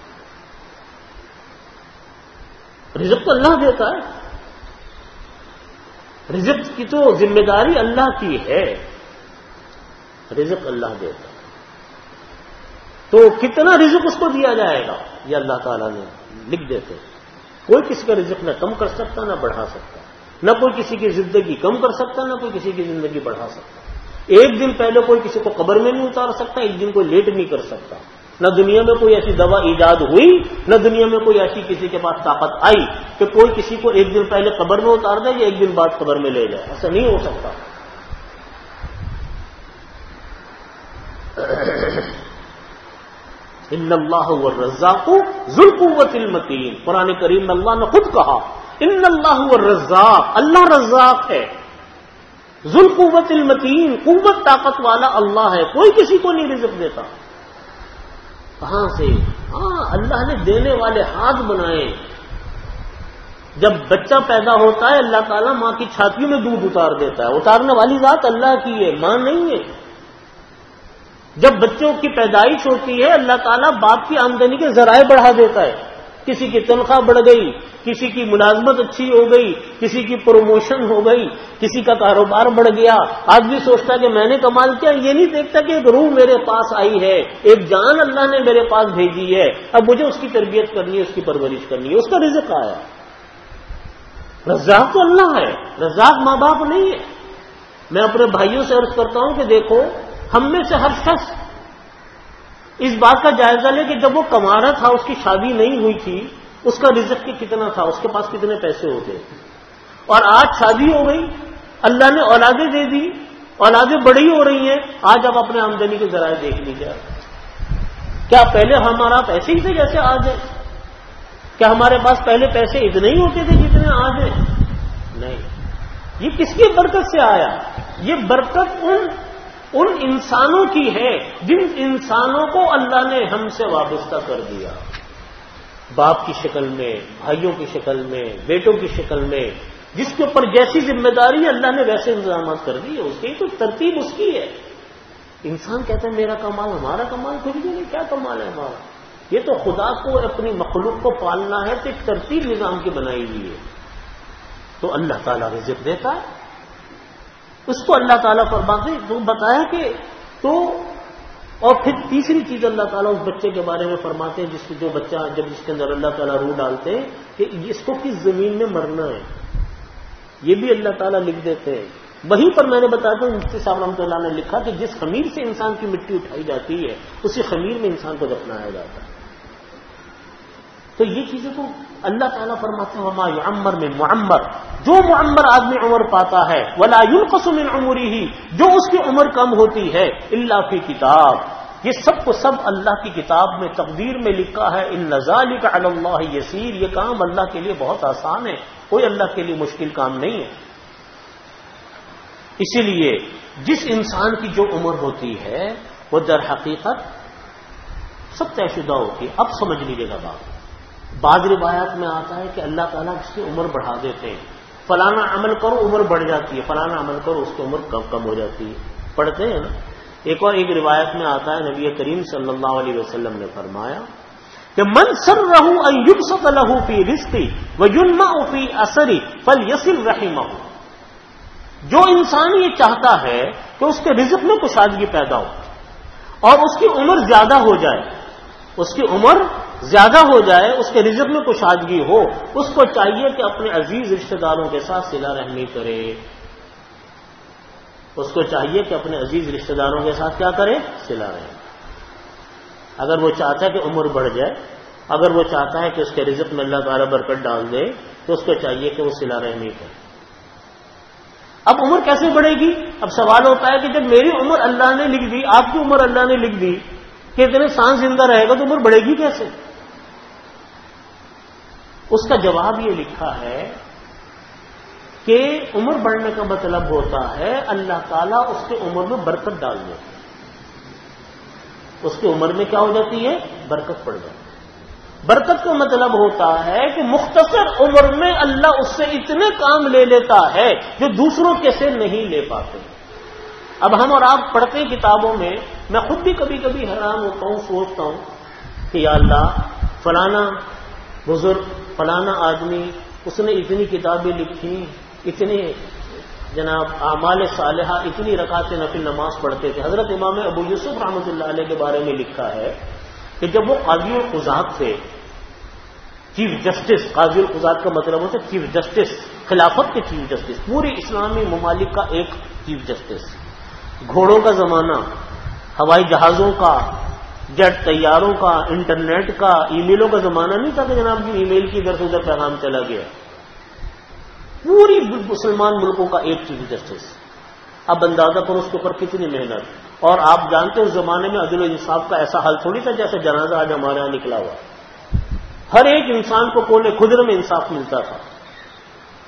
رزق تو اللہ دیتا ہے. رزق کی تو ذمہ داری اللہ کی ہے، رزق اللہ دیتا ہے. تو کتنا رزق اس کو دیا جائے گا یہ اللہ تعالیٰ نے لکھ دیتے ہیں. کوئی کسی کا رزق نہ کم کر سکتا نہ بڑھا سکتا، نہ کوئی کسی کی زندگی کم کر سکتا نہ کوئی کسی کی زندگی بڑھا سکتا. ایک دن پہلے کوئی کسی کو قبر میں نہیں اتار سکتا، ایک دن کوئی لیٹ نہیں کر سکتا. نہ دنیا میں کوئی ایسی دوا ایجاد ہوئی، نہ دنیا میں کوئی ایسی کسی کے پاس طاقت آئی کہ کوئی کسی کو ایک دن پہلے قبر میں اتار دے یا ایک دن بعد قبر میں لے جائے. ایسا نہیں ہو سکتا. ان اللہ هو الرزاق ذو القوۃ المتین. قرآن کریم میں اللہ نے خود کہا ان اللہ هو الرزاق، اللہ رزاق ہے. ذو القوت المتین، قوت طاقت والا اللہ ہے، کوئی کسی کو نہیں رزق دیتا. کہاں سے؟ ہاں اللہ نے دینے والے ہاتھ بنائے. جب بچہ پیدا ہوتا ہے اللہ تعالیٰ ماں کی چھاتیوں میں دودھ اتار دیتا ہے. اتارنے والی ذات اللہ کی ہے، ماں نہیں ہے. جب بچوں کی پیدائش ہوتی ہے اللہ تعالیٰ باپ کی آمدنی کے ذرائع بڑھا دیتا ہے. کسی کی تنخواہ بڑھ گئی، کسی کی ملازمت اچھی ہو گئی، کسی کی پروموشن ہو گئی، کسی کا کاروبار بڑھ گیا. آدمی سوچتا ہے کہ میں نے کمال کیا، یہ نہیں دیکھتا کہ ایک روح میرے پاس آئی ہے، ایک جان اللہ نے میرے پاس بھیجی ہے، اب مجھے اس کی تربیت کرنی ہے، اس کی پرورش کرنی ہے، اس کا رزق آیا. رزاق تو اللہ ہے، رزاق ماں باپ نہیں ہے. میں اپنے بھائیوں سے عرض کرتا ہوں کہ دیکھو، ہم میں سے ہر شخص اس بات کا جائزہ لے کہ جب وہ کما رہا تھا، اس کی شادی نہیں ہوئی تھی، اس کا رزق کی کتنا تھا، اس کے پاس کتنے پیسے ہوتے. اور آج شادی ہو گئی، اللہ نے اولادیں دے دی، اولادیں بڑی ہو رہی ہیں. آج آپ اپنے آمدنی کے ذرائع دیکھ لیجیے. کیا پہلے ہمارا پیسے ہی تھے جیسے آج ہے؟ کیا ہمارے پاس پہلے پیسے اتنے ہی ہوتے تھے جتنے آج ہیں؟ نہیں. یہ کس کی برکت سے آیا؟ یہ برکت ان ان انسانوں کی ہے جن انسانوں کو اللہ نے ہم سے وابستہ کر دیا. باپ کی شکل میں، بھائیوں کی شکل میں، بیٹوں کی شکل میں، جس کے اوپر جیسی ذمہ داری اللہ نے ویسے انتظامات کر دیے. اس کی تو ترتیب اس کی ہے. انسان کہتا ہے میرا کمال، ہمارا کمال کچھ بھی نہیں. کیا کمال ہے ہمارا؟ یہ تو خدا کو اپنی مخلوق کو پالنا ہے تو ایک ترتیب نظام کی بنائی ہوئی ہے. تو اللہ تعالیٰ رزق دیتا ہے، اس کو اللہ تعالیٰ فرماتے تو بتایا کہ تو. اور پھر تیسری چیز اللہ تعالیٰ اس بچے کے بارے میں فرماتے ہیں، جس کو جو بچہ جب اس کے اندر اللہ تعالیٰ روح ڈالتے ہیں کہ اس کو کس زمین میں مرنا ہے، یہ بھی اللہ تعالیٰ لکھ دیتے ہیں. وہیں پر میں نے بتایا تھا مفتی صاحب رحمۃ اللہ نے لکھا کہ جس خمیر سے انسان کی مٹی اٹھائی جاتی ہے اسی خمیر میں انسان کو دفنایا جاتا ہے. تو یہ چیزیں تو اللہ تعالیٰ فرماتے ہیں وما یعمر من معمر، جو معمر آدمی عمر پاتا ہے، ولا ينقص من عمره، جو اس کی عمر کم ہوتی ہے، الا فی کتاب، یہ سب کو سب اللہ کی کتاب میں تقدیر میں لکھا ہے. ان ذلک علی اللہ یسیر، یہ کام اللہ کے لیے بہت آسان ہے، کوئی اللہ کے لیے مشکل کام نہیں ہے. اسی لیے جس انسان کی جو عمر ہوتی ہے وہ در حقیقت سب طے شدہ ہوتی ہے. اب سمجھ لیجیے گا بات. بعض روایات میں آتا ہے کہ اللہ تعالیٰ اس کی عمر بڑھا دیتے ہیں، فلانا عمل کرو عمر بڑھ جاتی ہے، فلانا عمل کرو اس کی عمر کم کم ہو جاتی ہے. پڑھتے ہیں نا. ایک اور ایک روایت میں آتا ہے نبی کریم صلی اللہ علیہ وسلم نے فرمایا کہ من سرہ ان یبسط لہ فی رزقی وینمع فی اثری فلیصل رحمہ، جو انسان یہ چاہتا ہے کہ اس کے رزق میں کشادگی پیدا ہو اور اس کی عمر زیادہ ہو جائے، اس کی عمر زیادہ ہو جائے، اس کے رزق میں کشادگی ہو، اس کو چاہیے کہ اپنے عزیز رشتہ داروں کے ساتھ صلہ رحمی کرے. اس کو چاہیے کہ اپنے عزیز رشتہ داروں کے ساتھ کیا کرے؟ صلہ رحمی. اگر وہ چاہتا ہے کہ عمر بڑھ جائے، اگر وہ چاہتا ہے کہ اس کے رزق میں اللہ تعالیٰ برکت ڈال دے، تو اس کو چاہیے کہ وہ صلہ رحمی کرے. اب عمر کیسے بڑھے گی؟ اب سوال ہوتا ہے کہ جب میری عمر اللہ نے لکھ دی، آپ کی عمر اللہ نے لکھ دی کہ اتنے سانس زندہ رہے گا تو عمر بڑھے گی کیسے؟ اس کا جواب یہ لکھا ہے کہ عمر بڑھنے کا مطلب ہوتا ہے اللہ تعالیٰ اس کے عمر میں برکت ڈال دیتا ہے. اس کی عمر میں کیا ہو جاتی ہے؟ برکت پڑ جاتی ہے. برکت کا مطلب ہوتا ہے کہ مختصر عمر میں اللہ اس سے اتنے کام لے لیتا ہے جو دوسروں کے سے نہیں لے پاتے. اب ہم اور آپ پڑھتے ہیں کتابوں میں، میں خود بھی کبھی کبھی حیران ہوتا ہوں، سوچتا ہوں کہ یا اللہ فلانا بزرگ، فلانا آدمی، اس نے اتنی کتابیں لکھی، اتنی جناب اعمال صالحہ، اتنی رکعت نفل نماز پڑھتے تھے. حضرت امام ابو یوسف رحمۃ اللہ علیہ کے بارے میں لکھا ہے کہ جب وہ قاضی القضات تھے، چیف جسٹس، قاضی القضات کا مطلب ہوتا ہے چیف جسٹس، خلافت کے چیف جسٹس، پوری اسلامی ممالک کا ایک چیف جسٹس. گھوڑوں کا زمانہ، ہوائی جہازوں کا، جیٹ طیاروں کا، انٹرنیٹ کا، ای میلوں کا زمانہ نہیں تھا کہ جناب کی ای میل کی ادھر سے ادھر پیغام چلا گیا. پوری مسلمان ملکوں کا ایک چیف جسٹس. اب اندازہ کرو اس کے اوپر کتنی محنت. اور آپ جانتے ہیں اس زمانے میں عدل و انصاف کا ایسا حل تھوڑی تھا جیسے جنازہ آج ہمارے یہاں نکلا ہوا. ہر ایک انسان کو کونے خدر میں انصاف ملتا تھا.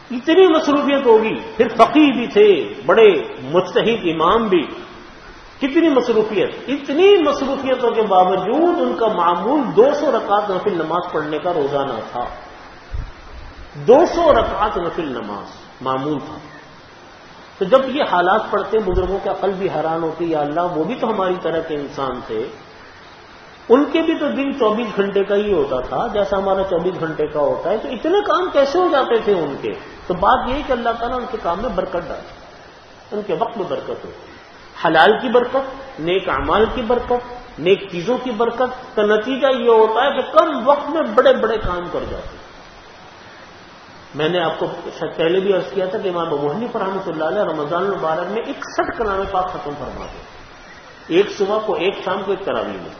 اتنی مصروفیت ہوگی. پھر فقیہ بھی تھے, بڑے مجتہد امام بھی, کتنی مصروفیت. اتنی مصروفیتوں کے باوجود ان کا معمول دو سو رکعت نفل نماز پڑھنے کا روزانہ تھا. دو سو رکعت نفل نماز معمول تھا. تو جب یہ حالات پڑھتے بزرگوں کے عقل بھی حیران ہوتی, یا اللہ وہ بھی تو ہماری طرح کے انسان تھے, ان کے بھی تو دن چوبیس گھنٹے کا ہی ہوتا تھا جیسا ہمارا چوبیس گھنٹے کا ہوتا ہے, تو اتنے کام کیسے ہو جاتے تھے ان کے؟ تو بات یہی کہ اللہ تعالیٰ ان کے کام میں برکت ڈالے, ان کے وقت میں برکت ہو, حلال کی برکت, نیک اعمال کی برکت, نیک چیزوں کی برکت کا نتیجہ یہ ہوتا ہے کہ کم وقت میں بڑے بڑے کام کر جاتے ہیں. میں نے آپ کو شاید پہلے بھی عرض کیا تھا کہ امام ابو حنیفہ رحمۃ اللہ علیہ رمضان المبارک میں اکسٹھ کلام پاک ختم فرماتے ہیں, ایک صبح کو, ایک شام کو, ایک تراویح میں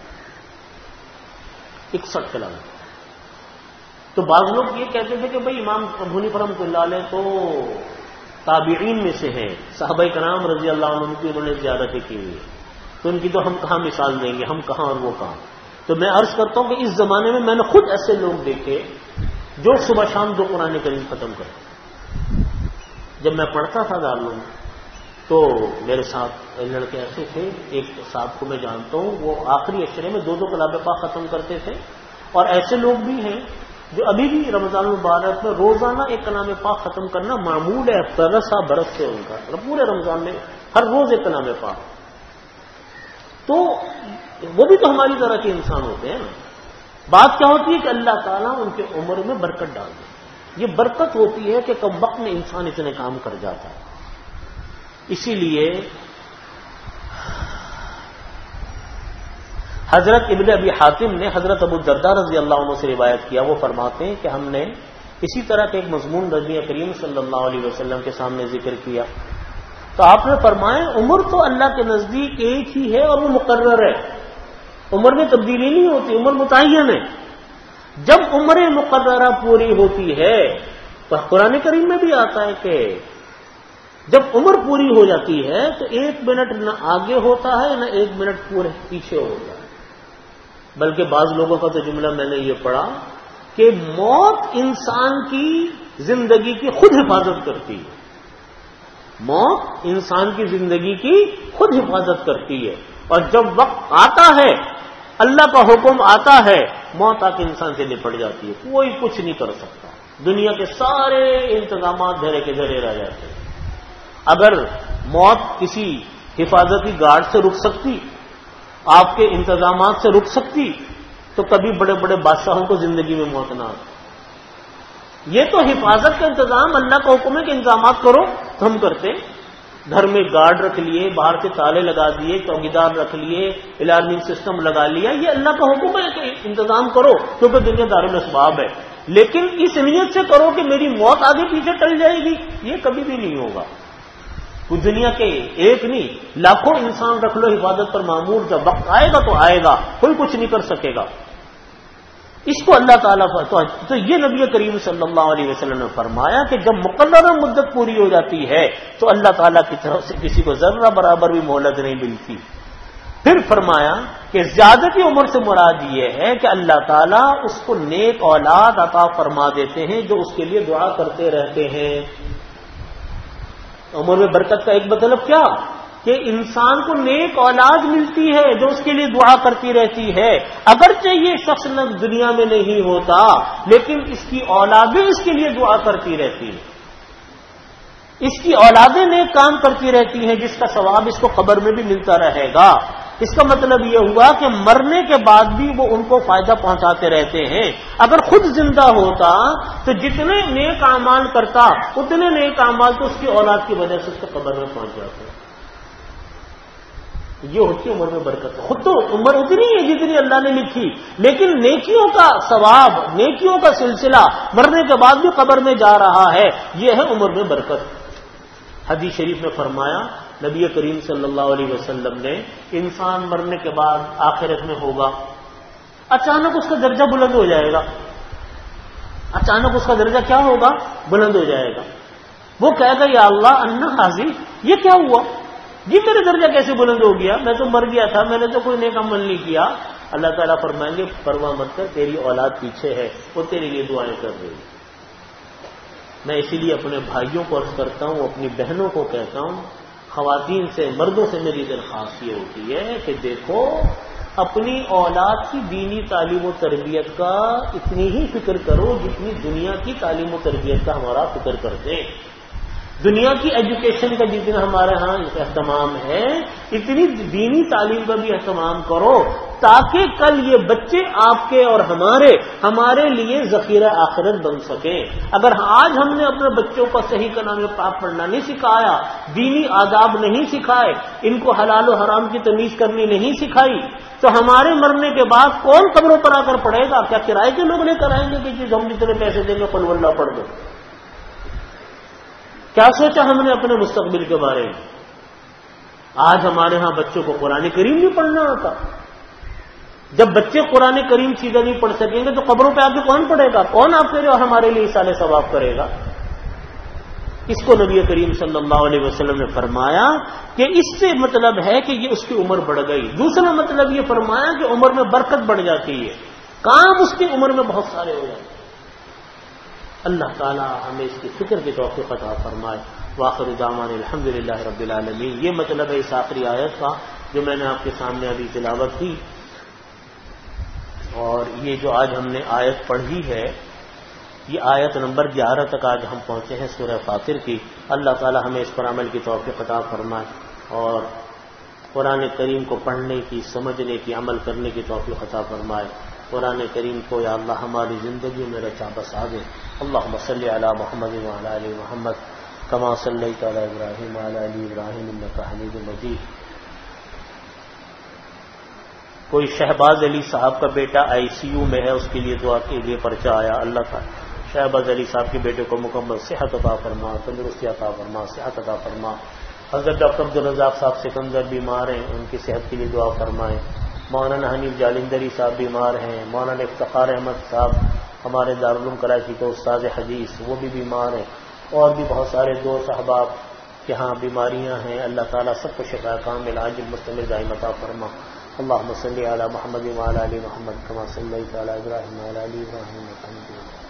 اکسٹھ کلام. تو بعض لوگ یہ کہتے تھے کہ بھئی امام ابو حنیفہ رحمۃ اللہ علیہ تو تابعین میں سے ہیں, صحابہ کرام رضی اللہ عنہم کی انہوں نے زیادتی کی ہوئی ہے, تو ان کی تو ہم کہاں مثال دیں گے, ہم کہاں اور وہ کہاں. تو میں عرض کرتا ہوں کہ اس زمانے میں میں نے خود ایسے لوگ دیکھے جو صبح شام دو قرآن کریم ختم کرتے. جب میں پڑھتا تھا دارالعلوم تو میرے ساتھ لڑکے ایسے تھے, ایک صاحب کو میں جانتا ہوں, وہ آخری اشرے میں دو دو کلام پاک ختم کرتے تھے, اور ایسے لوگ بھی ہیں جو ابھی بھی رمضان المبارک میں روزانہ ایک کلام پاک ختم کرنا معمول ہے. برسا برس سے ان کا پورے رمضان میں ہر روز ایک کلام پاک. تو وہ بھی تو ہماری طرح کے انسان ہوتے ہیں نا. بات کیا ہوتی ہے کہ اللہ تعالیٰ ان کے عمر میں برکت ڈال دے. یہ برکت ہوتی ہے کہ کم وقت میں انسان اتنے کام کر جاتا ہے. اسی لیے حضرت ابن ابی حاتم نے حضرت ابو الدرداء رضی اللہ عنہ سے روایت کیا, وہ فرماتے ہیں کہ ہم نے اسی طرح کے ایک مضمون نبی کریم صلی اللہ علیہ وسلم کے سامنے ذکر کیا, تو آپ نے فرمایا عمر تو اللہ کے نزدیک ایک ہی ہے اور وہ مقرر ہے, عمر میں تبدیلی نہیں ہوتی, عمر متعین ہے. جب عمر مقررہ پوری ہوتی ہے تو قرآن کریم میں بھی آتا ہے کہ جب عمر پوری ہو جاتی ہے تو ایک منٹ نہ آگے ہوتا ہے نہ ایک منٹ پورے پیچھے ہوتا ہے. بلکہ بعض لوگوں کا تو جملہ میں نے یہ پڑھا کہ موت انسان کی زندگی کی خود حفاظت کرتی ہے. موت انسان کی زندگی کی خود حفاظت کرتی ہے, اور جب وقت آتا ہے, اللہ کا حکم آتا ہے, موت آ کے انسان سے نپٹ جاتی ہے, کوئی کچھ نہیں کر سکتا. دنیا کے سارے انتظامات دھرے کے دھرے رہ جاتے ہیں. اگر موت کسی حفاظتی گارڈ سے رک سکتی, آپ کے انتظامات سے رک سکتی, تو کبھی بڑے بڑے بادشاہوں کو زندگی میں موت نہ آتی. یہ تو حفاظت کا انتظام اللہ کا حکم ہے کہ انتظامات کرو, تو ہم کرتے. گھر میں گارڈ رکھ لیے, باہر سے تالے لگا دیے, چوکیدار رکھ لیے, الارمنگ سسٹم لگا لیا, یہ اللہ کا حکم ہے کہ انتظام کرو کیونکہ دنیا دارالاسباب ہے. لیکن اس نیت سے کرو کہ میری موت آگے پیچھے ٹل جائے گی, یہ کبھی بھی نہیں ہوگا. تو دنیا کے ایک نہیں لاکھوں انسان رکھ لو حفاظت پر معمور, جب وقت آئے گا تو آئے گا, کوئی کچھ نہیں کر سکے گا. اس کو اللہ تعالیٰ تو یہ نبی کریم صلی اللہ علیہ وسلم نے فرمایا کہ جب مقررہ مدت پوری ہو جاتی ہے تو اللہ تعالیٰ کی طرف سے کسی کو ذرہ برابر بھی مہلت نہیں ملتی. پھر فرمایا کہ زیادتی عمر سے مراد یہ ہے کہ اللہ تعالیٰ اس کو نیک اولاد عطا فرما دیتے ہیں جو اس کے لیے دعا کرتے رہتے ہیں. عمر میں برکت کا ایک مطلب کیا کہ انسان کو نیک اولاد ملتی ہے جو اس کے لیے دعا کرتی رہتی ہے. اگرچہ یہ شخص نہ دنیا میں نہیں ہوتا لیکن اس کی اولادیں اس کے لیے دعا کرتی رہتی ہیں, اس کی اولادیں نیک کام کرتی رہتی ہیں جس کا ثواب اس کو قبر میں بھی ملتا رہے گا. اس کا مطلب یہ ہوا کہ مرنے کے بعد بھی وہ ان کو فائدہ پہنچاتے رہتے ہیں. اگر خود زندہ ہوتا تو جتنے نیک اعمال کرتا اتنے نیک اعمال تو اس کی اولاد کی وجہ سے اس کے قبر میں پہنچ جاتے ہیں. یہ ہوتی ہے عمر میں برکت. خود تو عمر اتنی ہے جتنی اللہ نے لکھی, لیکن نیکیوں کا ثواب, نیکیوں کا سلسلہ مرنے کے بعد بھی قبر میں جا رہا ہے, یہ ہے عمر میں برکت. حدیث شریف میں فرمایا نبی کریم صلی اللہ علیہ وسلم نے, انسان مرنے کے بعد آخرت میں ہوگا, اچانک اس کا درجہ بلند ہو جائے گا. اچانک اس کا درجہ کیا ہوگا؟ بلند ہو جائے گا. وہ کہے گا یا اللہ انا حاضر, یہ کیا ہوا جی, میرا درجہ کیسے بلند ہو گیا؟ میں تو مر گیا تھا, میں نے تو کوئی نیک عمل نہیں کیا. اللہ تعالیٰ فرمائیں گے پرواہ مت کر, تیری اولاد پیچھے ہے, وہ تیرے لیے دعائیں کر رہی ہے. میں اسی لیے اپنے بھائیوں کو عرض کرتا ہوں، اپنی بہنوں کو کہتا ہوں، خواتین سے، مردوں سے میری درخواست یہ ہوتی ہے کہ دیکھو اپنی اولاد کی دینی تعلیم و تربیت کا اتنی ہی فکر کرو جتنی دنیا کی تعلیم و تربیت کا ہمارا فکر کرتے ہیں۔ دنیا کی ایجوکیشن کا جتنا ہمارے ہاں اہتمام ہے اتنی دینی تعلیم کا بھی اہتمام کرو، تاکہ کل یہ بچے آپ کے اور ہمارے ہمارے لیے ذخیرہ آخرت بن سکیں۔ اگر آج ہم نے اپنے بچوں کو صحیح کلام پاک پڑھنا نہیں سکھایا، دینی آداب نہیں سکھائے، ان کو حلال و حرام کی تمیز کرنی نہیں سکھائی، تو ہمارے مرنے کے بعد کون قبروں پر آ کر پڑھے گا؟ کیا کرائے کے لوگ لے کر آئیں گے کہ ہم جتنے پیسے دیں گے قل واللہ پڑھ دو؟ کیا سوچا ہم نے اپنے مستقبل کے بارے میں؟ آج ہمارے ہاں بچوں کو قرآن کریم نہیں پڑھنا آتا۔ جب بچے قرآن کریم سیدھا نہیں پڑھ سکیں گے تو قبروں پہ آ کے کون پڑھے گا؟ کون آپ کے لیے اور ہمارے لیے اصالہ ثواب کرے گا؟ اس کو نبی کریم صلی اللہ علیہ وسلم نے فرمایا کہ اس سے مطلب ہے کہ یہ اس کی عمر بڑھ گئی۔ دوسرا مطلب یہ فرمایا کہ عمر میں برکت بڑھ جاتی ہے، کام اس کی عمر میں بہت سارے ہو جاتے ہیں۔ اللہ تعالی ہمیں اس کی فکر کی توفیق عطا فرمائے۔ وآخر دعوانا الحمدللہ رب العالمین۔ یہ مطلب ہے اس آخری آیت کا جو میں نے آپ کے سامنے ابھی تلاوت کی، اور یہ جو آج ہم نے آیت پڑھی ہے یہ آیت نمبر گیارہ تک آج ہم پہنچے ہیں سورہ فاطر کی۔ اللہ تعالی ہمیں اس پر عمل کی توفیق عطا فرمائے اور قرآن کریم کو پڑھنے کی، سمجھنے کی، عمل کرنے کی توفیق عطا فرمائے۔ قرآن کریم کو یا اللہ ہماری زندگی میں رچا بسا دے۔ اللہم صلی علی محمد وعلی آل محمد کما صلیت علی ابراہیم وعلی آل ابراہیم انک حمید مجید۔ کوئی شہباز علی صاحب کا بیٹا آئی سی یو میں ہے، اس کے لیے دعا کے لیے پرچہ آیا۔ اللہ تعالی شہباز علی صاحب کے بیٹے کو مکمل صحت عطا فرما، تندرستی عطا فرما، صحت عطا فرما۔ حضرت ڈاکٹر عبدالرزاق صاحب سکندر بیمار ہیں، ان کی صحت کے لیے دعا فرمائیں۔ مولانا حنیف جالندری صاحب بیمار ہیں۔ مولانا افتخار احمد صاحب ہمارے دارالعلوم کراچی کے استاد حدیث، وہ بھی بیمار ہیں، اور بھی بہت سارے دوست احباب کے ہاں بیماریاں ہیں۔ اللہ تعالیٰ سب کو شفا کامل عاجل مستمر دائم عطا فرما۔ اللہم صلی علی محمد وعلی آل محمد کما صلیت علی ابراہیم وعلی آل ابراہیم انک حمید مجید۔